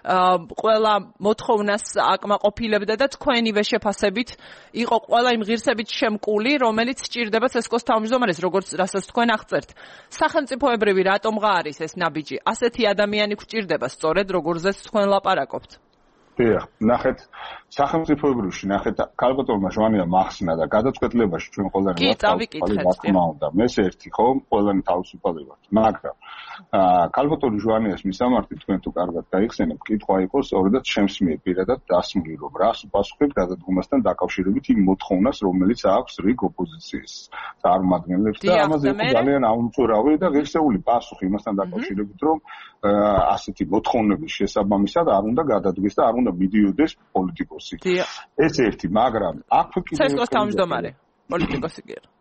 ყველა მოთხოვნას აკმაყოფილებდა და თქვენივე შეფასებით იყო ყველა იმ ღირსებით შემკული რომელიც სჭირდება ცესკოს თავმჯდომარეს როგორც რასაც თქვენ აღწერთ სახელმწიფოებრივი რატომღა არის ეს ნაბიჯი ასეთი ადამიანი გვჭირდება სწორედ როგორზეც თქვენ ლაპარაკობთ დიახ, ნახეთ, სახელმწიფოებრივში ნახეთ, ქალბატონმა ჟვანია მახსნა და გადაწყვეტილებაში ჩვენ ყველანი ვაკეთებთ. და მეს ერთი ხო, ყველანი თავისუფალი ვართ. მაგრამ ქალბატონ ჟვანიას მისამართი თქვენ თუ კარგად გაიხსენებთ, კითხვა იყო სწორედაც ჩემს მიერ პირადად დასმული, რომ რას უპასუხებ გადადგომასთან დაკავშირებით იმ მოთხოვნას, რომელიც აქვს რიგ ოპოზიციის წარმომადგენლებს და ამაზე იყო ძალიან აუმწურავი და ღირსეული პასუხი იმასთან დაკავშირებით, რომ ასეთი მოთხოვნების შესაბამისად არ უნდა გადადგეს და არ უნდა მიდიოდეს პოლიტიკოსი. ეს ერთი, მაგრამ აქ კიდევ ცესკოს თავმჯდომარე, პოლიტიკოსი კი არა.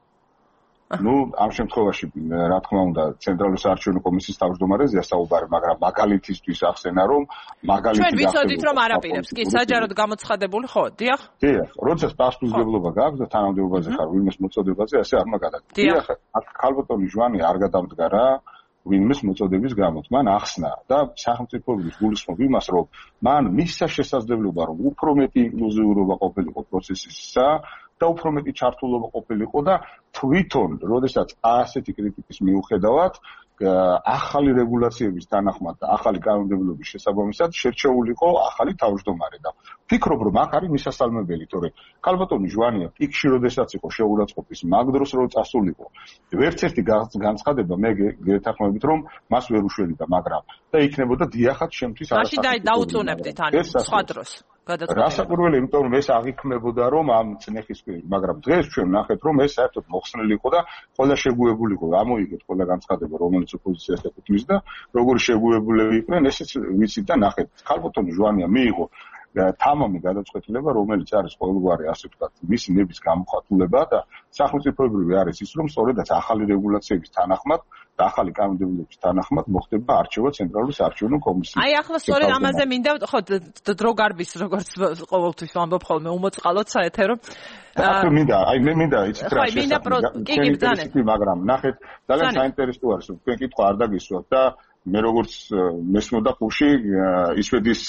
ნუ ამ შემთხვევაში რა თქმა უნდა ცენტრალური საარჩევნო კომისიის თავმჯდომარეზეა საუბარი, მაგრამ მაგალითისთვის ახსენა რომ მაგალითი ჩვენ ვიცოდით რომ არაპირებს, კი საჯაროდ გამოცხადებული ხო? დიახ? დიახ, როდესაც პასუხისმგებლობა გაქვს და თანამდებობაზე ხარ ვინმეს მოწოდებაზე, ასე არ მაგადაგებს. დიახ, აქ ქალბატონი ჟვანი არ გადამდგა რა ვინმეს მოწოდების გამოთ. მან ახსნა და სახელმწიფოების გულისხმობ იმას, რომ მან მისცა შესაძლებლობა, რომ უფრო მეტი ინკლუზიურობა ყოფილიყო პროცესისა და უფრო მეტი ჩართულობა ყოფილიყო და თვითონ, როდესაც ასეთი კრიტიკის მიუხედავად, ახალი რეგულაციების თანახმად და ახალი კანონმდებლობის შესაბამისად შერჩეულიყო ახალი თავმჯდომარე და ფიქრობ, რომ აქ არის მისასალმებელი, თორე ქალბატონი ჟვანია პიკში როდესაც იყო შეურაცხყოფის მაგ დროს რო წასულიყო. ვერც ერთი განცხადება მე გეთანხმებით, რომ მას ვერ უშველიდა, მაგრამ და იქნებოდა დიახაც შემთთვის არასაკუთრებული. მაშინ დაუწუნებდით ანუ სხვა დროს. რასაკვირველია, იმიტომ რომ ეს აღიქმებოდა რომ ამ წნეხის პირით, მაგრამ დღეს ჩვენ ნახეთ რომ ეს საერთოდ მოხსნილი იყო და ყველა შეგუებული იყო. ამოიგეთ ყველა განცხადება, რომელიც ოპოზიციას ეკუთვნის და როგორი შეგუებულები იყვნენ, ესეც ვიცით და ნახეთ. ქალბატონი ჟვანია მიიღო თამამი გადაწყვეტილება, რომელიც არის ყოველგვარი ასე ვთქვათ, მისი ნების გამოხატულება და სახელმწიფოებრივი არის ის, რომ სწორედაც ახალი რეგულაციების თანახმად და ახალი კანონმდებლობის თანახმად მოხდება არჩევა ცენტრალური საარჩევნო კომისიის. აი ახლა სწორედ ამაზე მინდა ხო დრო გარბის როგორც ყოველთვის ვამბობ ხოლმე უმოწყალოდ საეთერო. ახლა მინდა, აი მე მინდა იცით რა შესაძლოა, მაგრამ ნახეთ, ძალიან საინტერესო არის, რომ თქვენ კითხვა არ დაგისვათ და მე როგორც მესმოდა ხუში ისვედის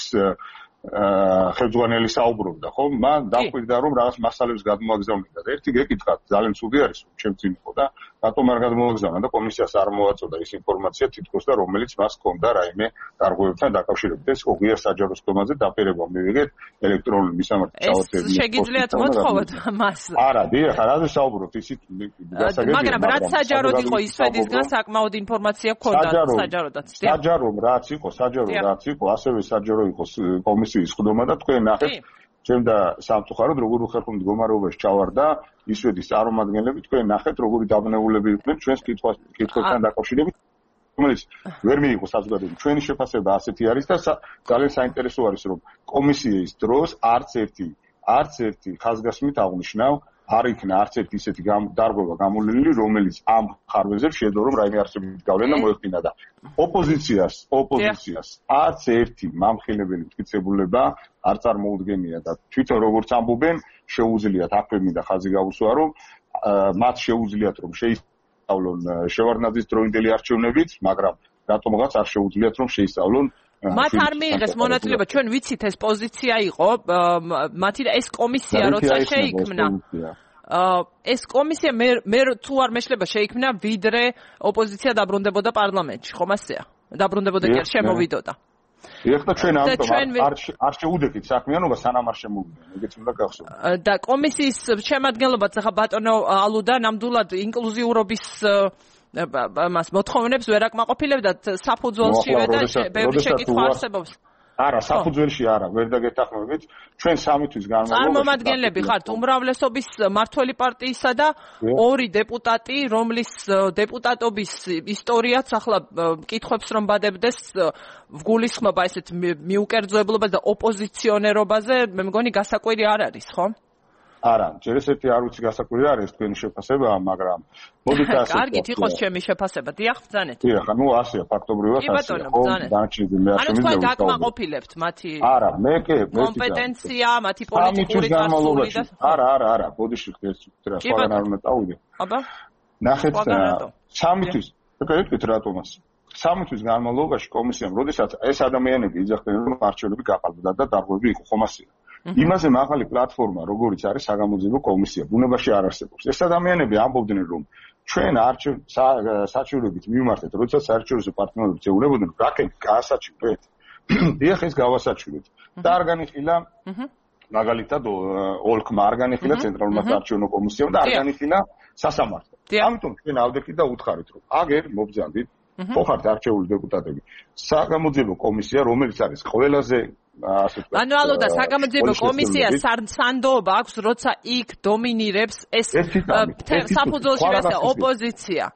ხელმძღვანელი საუბრობდა, ხო? მან დახვირდა რომ რაღაც მასალებს გადმოაგზავნიდა და ერთი გეკითხა, ძალიან ცუდი არის, რომ ჩემ წინ იყო და რატომ არ გადმოაგზავნა და კომისიას არ მოაწოდა ის ინფორმაცია თითქოს და რომელიც მას ჰქონდა რაიმე გარღვევებთან დაკავშირებით. ეს ოღია საჯარო სხდომაზე დაპირება მივიღეთ ელექტრონული მისამართი ჩავწერილი. ეს შეგიძლიათ მოთხოვოთ მას. არა, დიახ, რაზე საუბრობთ ისიც გასაგებია. მაგრამ რაც საჯაროდ იყო ისვედისგან საკმაოდ ინფორმაცია ჰქონდა საჯაროდაც. საჯარომ რაც იყო, საჯარო რაც იყო, ასევე საჯარო იყო კომისიის სხდომა და თქვენ ნახეთ ჩემ და სამწუხაროდ როგორ უხერხულ მდგომარეობაში ჩავარდა ისვედის წარმომადგენლები თქვენ ნახეთ როგორი დაბნეულები იყვნენ ჩვენს კითხვას კითხვასთან დაკავშირებით რომელიც ვერ მიიღო საზოგადოებრივი ჩვენი შეფასება ასეთი არის და ძალიან საინტერესო არის რომ კომისიის დროს არც ერთი არც ერთი ხაზგასმით აღნიშნავ არ იქნა არც ერთი ისეთი დარღვევა გამოვლენილი რომელიც ამ ხარვეზე შეედო რომ რაიმე არსებითი გავლენა მოეხდინა და ოპოზიციას ოპოზიციას არც ერთი მამხილებელი მტკიცებულება არ წარმოუდგენია და თვითონ როგორც ამბობენ შეუძლიათ აქვე მინდა ხაზი გავუსვა რომ მათ შეუძლიათ რომ შეისწავლონ შევარდნაძის დროინდელი არჩევნებით მაგრამ რატომღაც არ შეუძლიათ რომ შეისწავლონ მათ არ მიიღეს მონაწილეობა ჩვენ ვიცით ეს პოზიცია იყო მათი და ეს კომისია როცა შეიქმნა ეს კომისია მე მე თუ არ მეშლება შეიქმნა ვიდრე ოპოზიცია დაბრუნდებოდა პარლამენტში ხომ ასეა დაბრუნდებოდა კი არ შემოვიდოდა ეხლა ჩვენ ამიტომ არ არ შეუდექით საქმიანობა სანამ არ შემოვიდნენ ეგეც უნდა გახსოვდეთ და კომისიის შემადგენლობაც ახლა ბატონო ალუდა ნამდვილად ინკლუზიურობის მას მოთხოვნებს ვერ აკმაყოფილებდა საფუძველშივე და ბევრი შეკითხვა არსებობს. არა, საფუძველში არა, ვერ დაგეთანხმებით. ჩვენ სამი თვის განმავლობაში წარმომადგენლები ხართ უმრავლესობის მართველი პარტიისა და ორი დეპუტატი, რომლის დეპუტატობის ისტორიაც ახლა მკითხებს რომ ბადებდეს ვგულისხმობა ესეთ მიუკერძოებლობა და ოპოზიციონერობაზე, მე მგონი გასაკვირი არ არის, ხო? არა, ჯერ ესეთი არ ვიცი გასაკვირი არის თქვენი შეფასება, მაგრამ მოდით ასე. კარგით იყოს ჩემი შეფასება, დიახ, ბრძანეთ. დიახ, ანუ ასეა, ფაქტობრივად ასეა. ხო, დანარჩენი მე ასე თქვენ გაკმაყოფილებთ მათი არა, მე კი, მე კომპეტენცია, მათი პოლიტიკური წარსული და არა, არა, არა, ბოდიში ხდეს რა, სხვაგან არ უნდა წავიდე. აბა. ნახეთ, სამი თვის, ეკეთეთ რატომას. სამი თვის განმავლობაში კომისიამ, როდესაც ეს ადამიანები იძახდნენ, რომ არჩევნები გაყალბდა და დარღვევები იყო ხომ ასეა. იმაზე მაღალი პლატფორმა, როგორიც არის საგამოძიებო კომისია, ბუნებაში არ არსებობს. ეს ადამიანები ამბობდნენ, რომ ჩვენ არჩევნ საჩივრებით მივმართეთ, როდესაც საარჩევნო პარტნიორები წეულებოდნენ, რაკეთ გაასაჩივრეთ. დიახ, ეს გავასაჩივრეთ. და არ განიხილა მაგალითად ოლქმა არ განიხილა ცენტრალურმა საარჩევნო კომისიამ და არ განიხილა სასამართლო. ამიტომ ჩვენ ავდექით და უთხარით, რომ აგერ მობრძანდით ხო ხართ არჩეული დეპუტატები. საგამოძიებო კომისია, რომელიც არის ყველაზე ასე ვთქვათ. ანუ ალოდა საგამოძიებო კომისია სანდოობა აქვს, როცა იქ დომინირებს ეს საფუძველში და ოპოზიცია.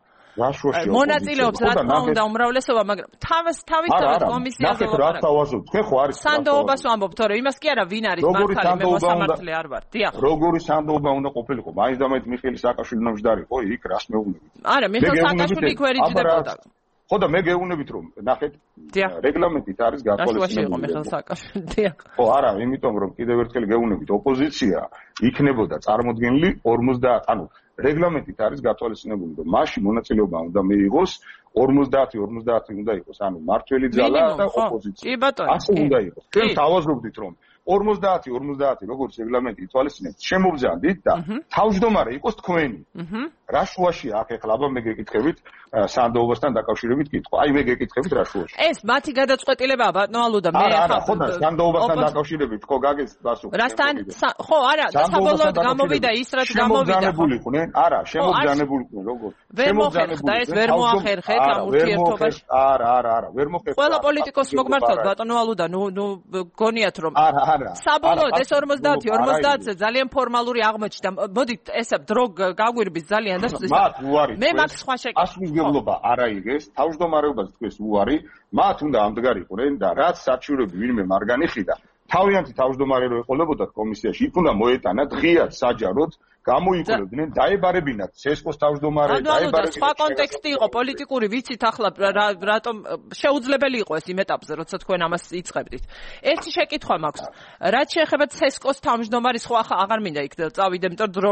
მონაწილეობს რა თქმა უნდა უმრავლესობა, მაგრამ თავის თავისთავად კომისიაზე ვარ. რა თავაზობთ? თქვენ ხო არის სანდოობას ვამბობ, თორე იმას კი არა, ვინ არის მართალი, მე მოსამართლე არ ვარ. დიახ. როგორი სანდოობა უნდა ყოფილიყო? მაინც და მაინც მიხეილ სააკაშვილი ნამჯდარიყო იქ, რას მეუბნებით? არა, მიხეილ სააკაშვილი იქ ვერ იჯდებოდა. ხო და მე გეუბნებით რომ ნახეთ რეგლამენტით არის გათვალისწინებული. მიხეილ სააკაშვილი. დიახ. ხო, არა, იმიტომ რომ კიდევ ერთხელ გეუბნებით ოპოზიცია იქნებოდა წარმოდგენილი ორმოცდაათი, ანუ რეგლამენტით არის გათვალისწინებული რომ მასში მონაწილეობა უნდა მიიღოს ორმოცდაათი ორმოცდაათი უნდა იყოს, ანუ მართველი ძალა და ოპოზიცია. კი ბატონო. ასე უნდა იყოს. ჩვენ თავაზობდით რომ ორმოცდაათი ორმოცდაათი როგორც რეგლამენტი ითვალისწინებს, შემოვძანდით და თავმჯდომარე იყოს თქვენი. რა შუაშია აქ ეხლა აბა მე გეკითხებით სანდოობასთან დაკავშირებით კითხვა. აი მე გეკითხებით რა შუაშია. ეს მათი გადაწყვეტილებაა ბატონო ალუდა მე ახლა ხო და სანდოობასთან დაკავშირებით ხო გაგეს პასუხი. რასთან ხო არა საბოლოოდ გამოვიდა ის რაც გამოვიდა. შემოგზანებულიყვნენ? არა, შემოგზანებულიყვნენ როგორ? შემოგზანებულიყვნენ ეს ვერ მოახერხეთ ამ ურთიერთობაში. არა, არა, არა, ვერ მოხერხეთ. ყველა პოლიტიკოს მოგმართოთ ბატონო ალუდა, ნუ ნუ გონიათ რომ არა, არა. საბოლოოდ ეს ორმოცდაათი ორმოცდაათზე ძალიან ფორმალური აღმოჩნდა. მოდით ესა დრო გაგვირბის ძალიან და მათ უარი მე მაგ სხვა შეკითხვა ასმისგებლობა არ აიღეს თავმჯდომარეობას თქვეს უარი მათ უნდა ამდგარიყვნენ და რაც საჩივრები ვინმე არ განიხიდა თავიანთი თავმჯდომარე რო ეყოლებოდა კომისიაში იქ უნდა მოეტანა ღიად საჯაროდ გამოიყურებდნენ დაებარებინათ სესკოს თავმჯდომარე დაებარებინათ სხვა კონტექსტი იყო პოლიტიკური ვიცით ახლა რატომ შეუძლებელი იყო ეს იმ ეტაპზე როცა თქვენ ამას იწყებდით ერთი შეკითხვა მაქვს რაც შეეხება სესკოს თავმჯდომარის ხო ახლა აღარ მინდა იქ წავიდე იმიტომ დრო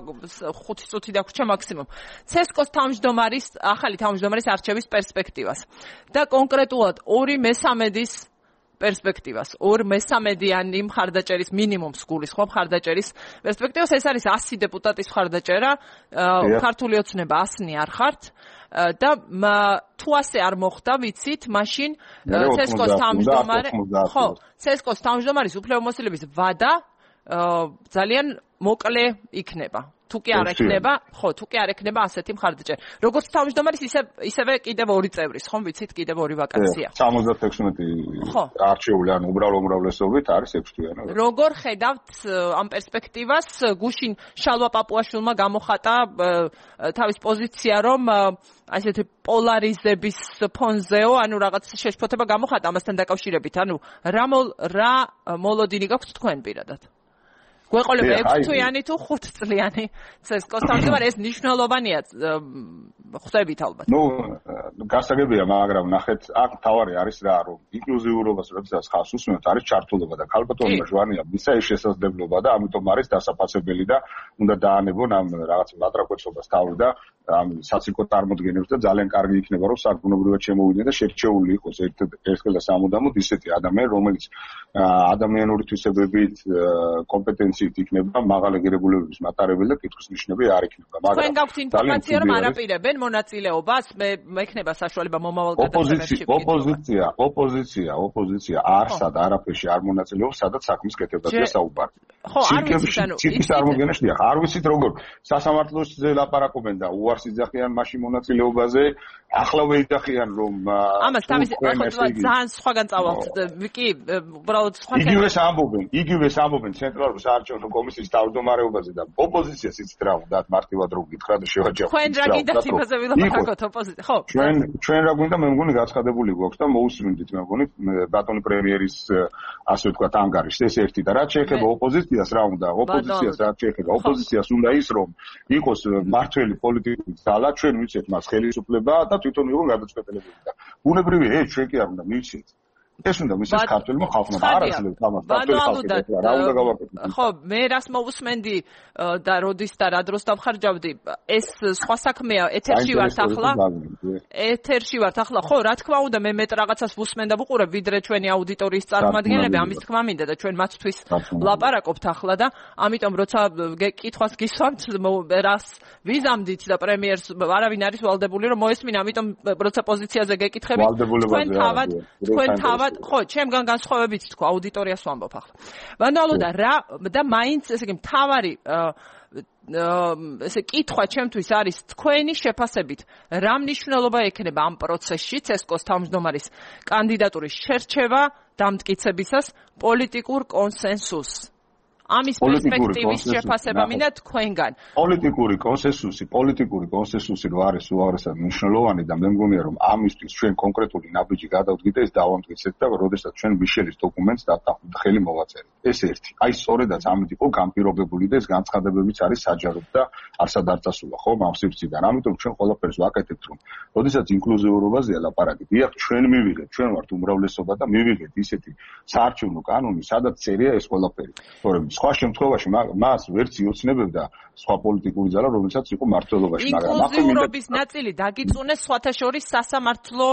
ხუთი წუთი დაგვრჩა მაქსიმუმ სესკოს თავმჯდომარის ახალი თავმჯდომარის არჩევის პერსპექტივას და კონკრეტულად ორი მესამედის პერსპექტივას. ორ მესამედიანი მხარდაჭერის მინიმუმს გულისხმობ მხარდაჭერის პერსპექტივას. ეს არის ასი დეპუტატის მხარდაჭერა, ქართული ოცნება ასნი არ ხართ. და თუ ასე არ მოხდა, ვიცით, მაშინ ცესკოს თავმჯდომარე, ხო, ცესკოს თავმჯდომარის უფლებამოსილების ვადა ძალიან მოკლე იქნება. თუ კი არ ექნება, ხო, თუ კი არ ექნება ასეთი მხარდაჭერა. როგორც თავმჯდომარის, ისე ისევე კიდევ ორი წევრის, ხომ ვიცით, კიდევ ორი ვაკანსია. სამოცდათექვსმეტი არჩეული, ანუ უბრალო უმრავლესობით არის ექვსთვიანი. როგორ ხედავთ ამ პერსპექტივას? გუშინ შალვა პაპუაშვილმა გამოხატა თავის პოზიცია, რომ ასეთი პოლარიზების ფონზეო, ანუ რაღაც შეშფოთება გამოხატა ამასთან დაკავშირებით. ანუ რა რა მოლოდინი გაქვთ თქვენ პირადად? გვეყოლება ექვსთვიანი თუ ხუთწლიანი ცესკოს თავმჯდომარე, ეს მნიშვნელოვანია, ხვდებით ალბათ. ნუ გასაგებია, მაგრამ ნახეთ, აქ თავარი არის რა, რომ ინკლუზიურობას როდესაც ხავს უსმენთ, არის ჩართულობა და ქალბატონმა ჟვანია მისა ეს შესაძლებლობა და ამიტომ არის დასაფასებელი და უნდა დაანებონ ამ რაღაც მატრაკოცობას თავი და ამ საციკო წარმოდგენებს და ძალიან კარგი იქნება, რომ საგუნებრივად შემოვიდნენ და შერჩეული იყოს ერთ-ერთ და სამუდამოდ ისეთი ადამიანი, რომელიც ადამიანური თვისებებით კომპეტენციით იქნება მაღალი ღირებულებების მატარებელი და კითხვის ნიშნები არ იქნება. მაგრამ თქვენ გაქვთ ინფორმაცია, რომ არ აპირებენ მონაწილეობას, მე მექნება საშუალება მომავალ გადაწყვეტებში. ოპოზიცია, ოპოზიცია, ოპოზიცია არსად არაფერში არ მონაწილეობს, სადაც საქმის კეთებაზე საუბარი. ხო, არ ვიცით, ანუ ცირკის წარმოდგენაში დიახ, არ ვიცით როგორ სასამართლოზე ლაპარაკობენ და უარს იძახიან მაშინ მონაწილეობაზე, ახლავე იძახიან რომ ამას თავის ხო ძალიან სხვაგან წავალთ. კი, უბრალოდ სხვა თემა. იგივეს ამბობენ, იგივეს ამბობენ ცენტრალური საარჩევნო კომისიის თავმჯდომარეობაზე და ოპოზიციას იცით რა უნდა მარტივად რო გითხრა და შევაჯამოთ. თქვენ რა გინდათ იმაზე ვილაპარაკოთ ოპოზიცია? ხო. ჩვენ ჩვენ რა გვინდა, მე მგონი გაცხადებული გვაქვს და მოусმინდით მე მგონი ბატონი პრემიერის ასე ვთქვათ ანგარიშს ეს ერთი და რაც შეეხება ოპოზიციას რა უნდა, ოპოზიციას რაც შეეხება, ოპოზიციას უნდა ის რომ იყოს მართველი პოლიტიკური ძალა, ჩვენ ვიცით მას ხელისუფლება და თვითონ იყო გადაწყვეტილებული და ბუნებრივია ეს ჩვენ კი არ უნდა მივცეთ. ეს უნდა მისცეს ქართულმა ხალხმა და არ აძლევთ ამას ქართული ხალხი რა უნდა გავაკეთოთ. ხო, მე რას მოусმენდი და როდის და რა დროს დავხარჯავდი, ეს სხვა საქმეა, ეთერში ვართ ახლა. ეთერში ვართ ახლა. ხო, რა თქმა უნდა, მე მეტ რაღაცას ვუსმენ და ვუყურებ, ვიდრე ჩვენი აუდიტორიის წარმომადგენლები, ამის თქმა მინდა და ჩვენ მათთვის ვლაპარაკობთ ახლა და ამიტომ როცა კითხვას გისვამთ, რას ვიზამდით და პრემიერს არავინ არის ვალდებული რომ მოესმინა, ამიტომ როცა პოზიციაზე გეკითხებით, თქვენ თავად, თქვენ თავად ხო, ჩემგან განსხვავებით თქვა, აუდიტორიას ვამბობ ახლა. ბანალო და რა და მაინც ესე იგი მთავარი ესე კითხვა ჩემთვის არის თქვენი შეფასებით რა მნიშვნელობა ექნება ამ პროცესში ცესკოს თავმჯდომარის კანდიდატურის შერჩევა დამტკიცებისას პოლიტიკურ კონსენსუსს. ამის პერსპექტივის შეფასება მინდა თქვენგან. პოლიტიკური კონსენსუსი, პოლიტიკური კონსენსუსი რო არის უაღრესად მნიშვნელოვანი და მე მგონია რომ ამისთვის ჩვენ კონკრეტული ნაბიჯი გადავდგით და ეს დავამტკიცეთ და როდესაც ჩვენ მიშელის დოკუმენტს ხელი მოვაწერეთ. ეს ერთი. აი სწორედაც ამით იყო განპირობებული და ეს განცხადებებიც არის საჯაროდ და არსად არ წასულა ხო ამ სივრციდან. ამიტომ ჩვენ ყველაფერს ვაკეთებთ რომ როდესაც ინკლუზიურობაზეა ლაპარაკი, დიახ ჩვენ მივიღეთ, ჩვენ ვართ უმრავლესობა და მივიღეთ ისეთი საარჩევნო კანონი, სადაც წერია ეს ყველაფერი. თორემ სხვა შემთხვევაში მას ვერც იოცნებებდა სხვა პოლიტიკური ძალა, რომელსაც იყო მართლობაში, მაგრამ ინკლუზიურობის ნაწილი დაგიწუნეს სხვათა შორის სასამართლო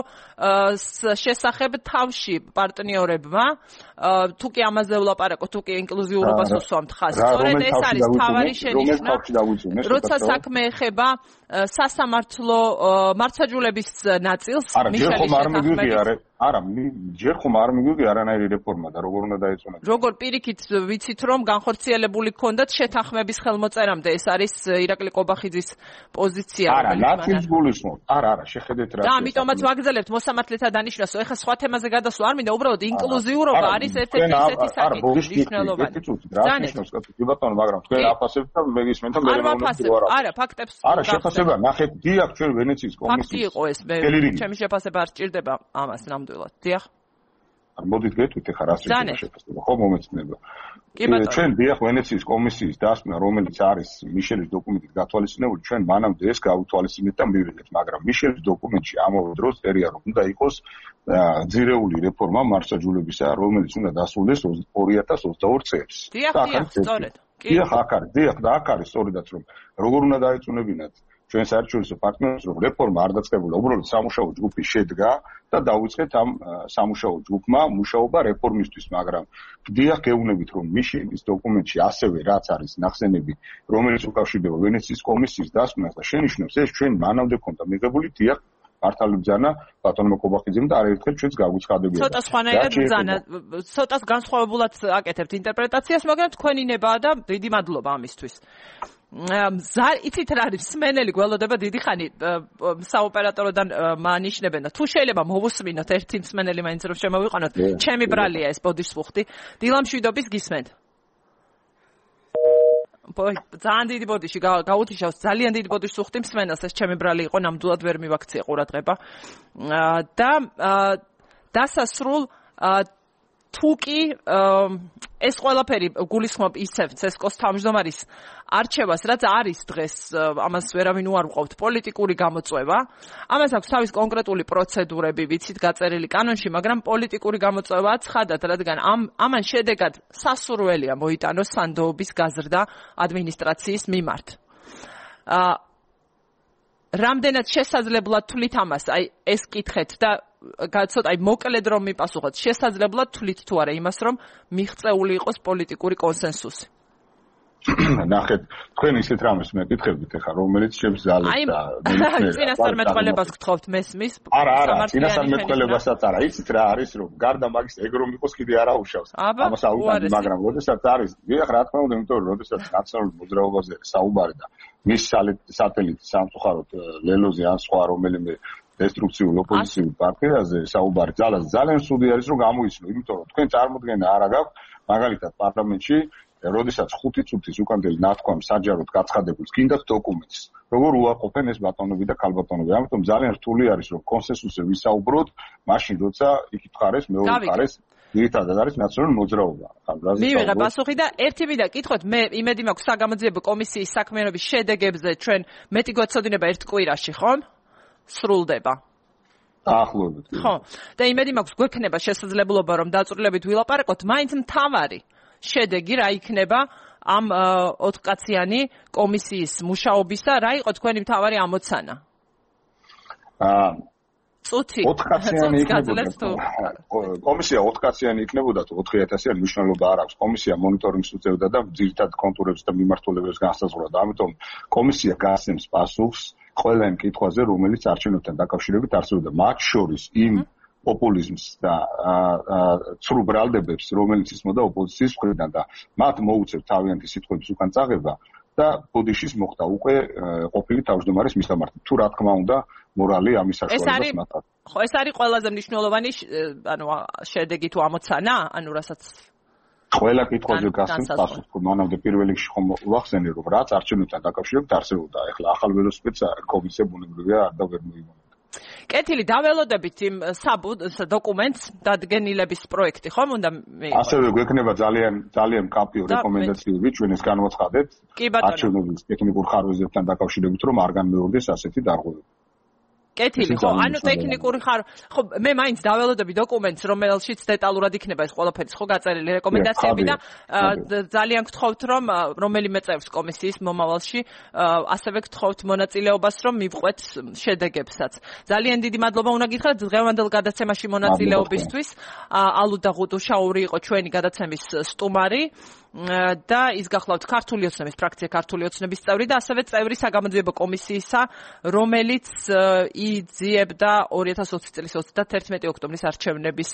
შესახებ თავში პარტნიორებმა. თუ კი ამაზე ვლაპარაკო, თუ კი ინკლუზიურობას უსვამთ ხაზს. სწორედ ეს არის თავარი შენიშვნა. როცა საქმე ეხება სასამართლო მართლმსაჯულების ნაწილს, მიშელის შესახებ. არა, ჯერ ხომ არ მიგვიგე არანაირი რეფორმა და როგორ უნდა დაეწონათ. როგორ პირიქით ვიცით რომ განხორციელებული ქონდათ შეთანხმების ხელმოწერამდე, ეს არის ირაკლი ყობახიძის პოზიცია. არა, ნაციის გულისხმობ. არა, არა, შეხედეთ რა. და ამიტომაც ვაგრძელებთ მოსამართლეთა დანიშვნას. ეხლა სხვა თემაზე გადასვლა არ მინდა, უბრალოდ ინკლუზიურობა არის ერთ-ერთი ისეთი საკითხი მნიშვნელოვანი. რა ნიშნავს კაცი ბატონო, მაგრამ თქვენ აფასებთ და მე გისმენთ და მე არ არა, ფაქტებს. არა, შეფასება, ნახეთ, დიახ, ჩვენ ვენეციის კომისიის. ფაქტი იყო ეს, მე ჩემი შეფასება არ სჭირდება ამას ნამდვილად. დიახ. არ მოდით გეტყვით ახლა რა შეფასება, ხო მომეცნება. ჩვენ დიახ ვენეციის კომისიის დასკვნა, რომელიც არის მიშელის დოკუმენტით გათვალისწინებული, ჩვენ მანამდე ეს გავუთვალისწინეთ და მივიღეთ, მაგრამ მიშელის დოკუმენტში ამავე დროს წერია, რომ უნდა იყოს ძირეული რეფორმა მართლმსაჯულებისა, რომელიც უნდა დასრულდეს ორი ათას ოცდაორ წელს. დიახ, დიახ, სწორედ. დიახ, აქ არის, დიახ, და აქ არის სწორედაც რომ როგორ უნდა დაეწუნებინათ ჩვენ საერთაშორისო პარტნიორებს, რომ რეფორმა არ დაწყებულა, უბრალოდ სამუშაო ჯგუფი შედგა და დაუწყეთ ამ სამუშაო ჯგუფმა მუშაობა რეფორმისთვის, მაგრამ გდიახ გეუბნებით, რომ მის დოკუმენტში ასევე რაც არის ნახსენები, რომელიც უკავშირდება ვენეციის კომისიის დასკვნას და შენიშნავს, ეს ჩვენ მანამდე ქონდა მიღებული დიახ მართალი ბრძანა ბატონო კობახიძემ და არაერთხელ ჩვენს გაგვიცხადებია. ცოტა სხვანაირად ბრძანა, ცოტას განსხვავებულად აკეთებთ ინტერპრეტაციას, მაგრამ თქვენი ნებაა და დიდი მადლობა ამისთვის. იცით რა არის მსმენელი გველოდება დიდი ხანი საოპერატოროდან მანიშნებენ და თუ შეიძლება მოვუსმინოთ ერთი მსმენელი მაინც რომ შემოვიყვანოთ ჩემი ბრალია ეს ბოდიშსუხტი დილამშვიდობის გისმენთ ძალიან დიდი ბოდიში გაუთიშავს ძალიან დიდი ბოდიშსუხტი მსმენელს ეს ჩემი ბრალი იყო ნამდვილად ვერ მივაქცია ყურადღება და დასასრულ თუკი ეს ყველაფერი გულისხმობ ისევ ცესკოს თავმჯდომარის არჩევას, რაც არის დღეს, ამას ვერავინ უარყოფთ, პოლიტიკური გამოწვევა. ამას აქვს თავის კონკრეტული პროცედურები, ვიცით, გაწერილი კანონში, მაგრამ პოლიტიკური გამოწვევაა ცხადად, რადგან ამ ამან შედეგად სასურველია მოიტანოს სანდოობის გაზრდა ადმინისტრაციის მიმართ. აა რამდენად შესაძლებლად თვლით ამას, აი ეს კითხეთ და ცოტა აი მოკლედ რომ მიპასუხოთ, შესაძლებლად თვლით თუ არა იმას, რომ მიღწეული იყოს პოლიტიკური კონსენსუსი. ნახეთ, თქვენ ისეთ რამეს მეკითხებით ახლა, რომელიც შეგზალეთ და აი წინასწარმეტყველებას გთხოვთ მესმის. არა, არა, წინასწარმეტყველებასაც არა, იცით რა არის, რომ გარდა მაგის ეგრომ იყოს კიდე არა უშავს. ამას აუგანი, მაგრამ როდესაც არის, ვიღახ რა თქმა უნდა, იმიტომ რომ როდესაც ნაციონალურ მოძრაობაზე საუბარი და მის სატელიტ სამწუხაროდ ლელოზე ან სხვა რომელიმე დესტრუქციულ ოპოზიციურ პარტიაზე საუბარი ძალას ძალიან სუდი არის რომ გამოიცნო, იმიტომ რომ თქვენ წარმოდგენა არა გაქვთ, მაგალითად პარლამენტში როდესაც ხუთი წუთის უკანდელი ნათქვამი საჯაროდ გაცხადებულს გინდათ დოკუმენტს. როგორ უარყოფენ ეს ბატონები და ქალბატონები. ამიტომ ძალიან რთული არის რომ კონსენსუსზე ვისაუბროთ, მაშინ როცა იქით ხარეს მეორე ხარეს ერთადად არის ნაციონალური მოძრაობა. მივიღე პასუხი და ერთი მინდა კითხოთ, მე იმედი მაქვს საგამოძიებო კომისიის საქმიანობის შედეგებზე ჩვენ მეტი გვეცოდინება ერთ კვირაში, ხომ? სრულდება. დაახლოებით. ხო. და იმედი მაქვს გვექნება შესაძლებლობა რომ დაწვრილებით ვილაპარაკოთ, მაინც მთავარი შედეგი რა იქნება ამ ოთხკაციანი კომისიის მუშაობისა, რა იყო თქვენი მთავარი ამოცანა? აა წუთი ოთხკაციანი იქნებოდა. კომისია ოთხკაციანი იქნებოდა თუ ოთხი ათასიანი მნიშვნელობა არ აქვს. კომისია მონიტორინგს უწევდა და ძირითად კონტურებს და მიმართულებებს განსაზღვრავდა. ამიტომ კომისია გასცემს პასუხს ყველა იმ კითხვაზე, რომელიც არჩევნებთან დაკავშირებით არსებობდა. მათ შორის იმ პოპულიზმს და ცრუ ბრალდებებს, რომელიც ისმოდა ოპოზიციის მხრიდან და მათ მოუწევთ თავიანთი სიტყვების უკან წაღება და ბოდიშის მოხდა უკვე ყოფილი თავმჯდომარის მისამართი. თუ რა თქმა უნდა, მორალი ამის საშუალებას მათაც. ხო, ეს არის ყველაზე მნიშვნელოვანი, ანუ შედეგი თუ ამოცანა, ანუ რასაც ყველა კითხვაზე გასცემს პასუხი. მანამდე პირველ რიგში ხომ ვახსენე, რომ რაც არჩევნებთან დაკავშირებით არსებობდა. ეხლა ახალ ველოსიპედს კომისია ბუნებრივია არ და ვერ მოიმონა. კეთილი, დაველოდებით იმ საბუდ დოკუმენტს დადგენილების პროექტი, ხომ უნდა მიიღოს? ასევე გვექნება ძალიან ძალიან კაპიო რეკომენდაციები, ჩვენ ეს განვაცხადებთ არჩევნების ტექნიკურ ხარვეზებთან დაკავშირებით, რომ არ განმეორდეს ასეთი დარღვევები. კეთილი, ხო, ანუ ტექნიკური ხარ, ხო, მე მაინც დაველოდები დოკუმენტს, რომელშიც დეტალურად იქნება ეს ყველაფერი, ხო, გაწერილი რეკომენდაციები და ძალიან გთხოვთ, რომ რომელიმე წევრს კომისიის მომავალში ასევე გთხოვთ მონაწილეობას, რომ მივყვეთ შედეგებსაც. ძალიან დიდი მადლობა უნდა გითხრათ დღევანდელ გადაცემაში მონაწილეობისთვის. ალუდა ღუტუშაური იყო ჩვენი გადაცემის სტუმარი. და ის გახლავთ ქართული ოცნების ფრაქცია ქართული ოცნების წევრი და ასევე წევრი საგამოძიებო კომისიისა, რომელიც იძიებდა ორი ათას ოცი წლის ოცდათერთმეტი ოქტომბრის არჩევნების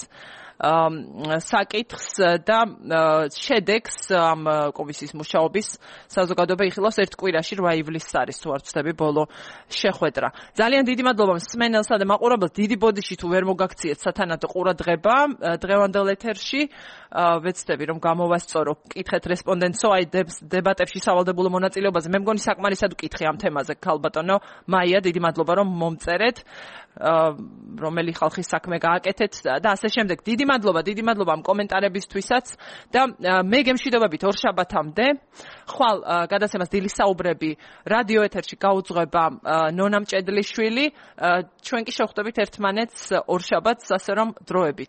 საკითხს და შედეგს ამ კომისიის მუშაობის საზოგადოება იხილავს ერთ კვირაში რვა ივლისს არის თუ არ ვცდები ბოლო შეხვედრა. ძალიან დიდი მადლობა მსმენელსა და მაყურებელს, დიდი ბოდიში თუ ვერ მოგაქციეთ სათანადო ყურადღება დღევანდელ ეთერში, ვეცდები რომ გამოვასწორო კითხეთ რესპონდენტსო, აი დებატებში სავალდებულო მონაწილეობაზე. მე მგონი საკმარისად ვკითხე ამ თემაზე, ქალბატონო მაია, დიდი მადლობა რომ მომწერეთ, რომელი ხალხის საქმე გააკეთეთ და ასე შემდეგ. დიდი მადლობა, დიდი მადლობა ამ კომენტარებისთვისაც და მე გემშვიდობებით ორშაბათამდე. ხვალ გადაცემას დილის საუბრები რადიო ეთერში გაუძღვება ნონა მჭედლიშვილი. ჩვენ კი შევხვდებით ერთმანეთს ორშაბათს, ასე რომ დროებით.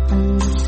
understand.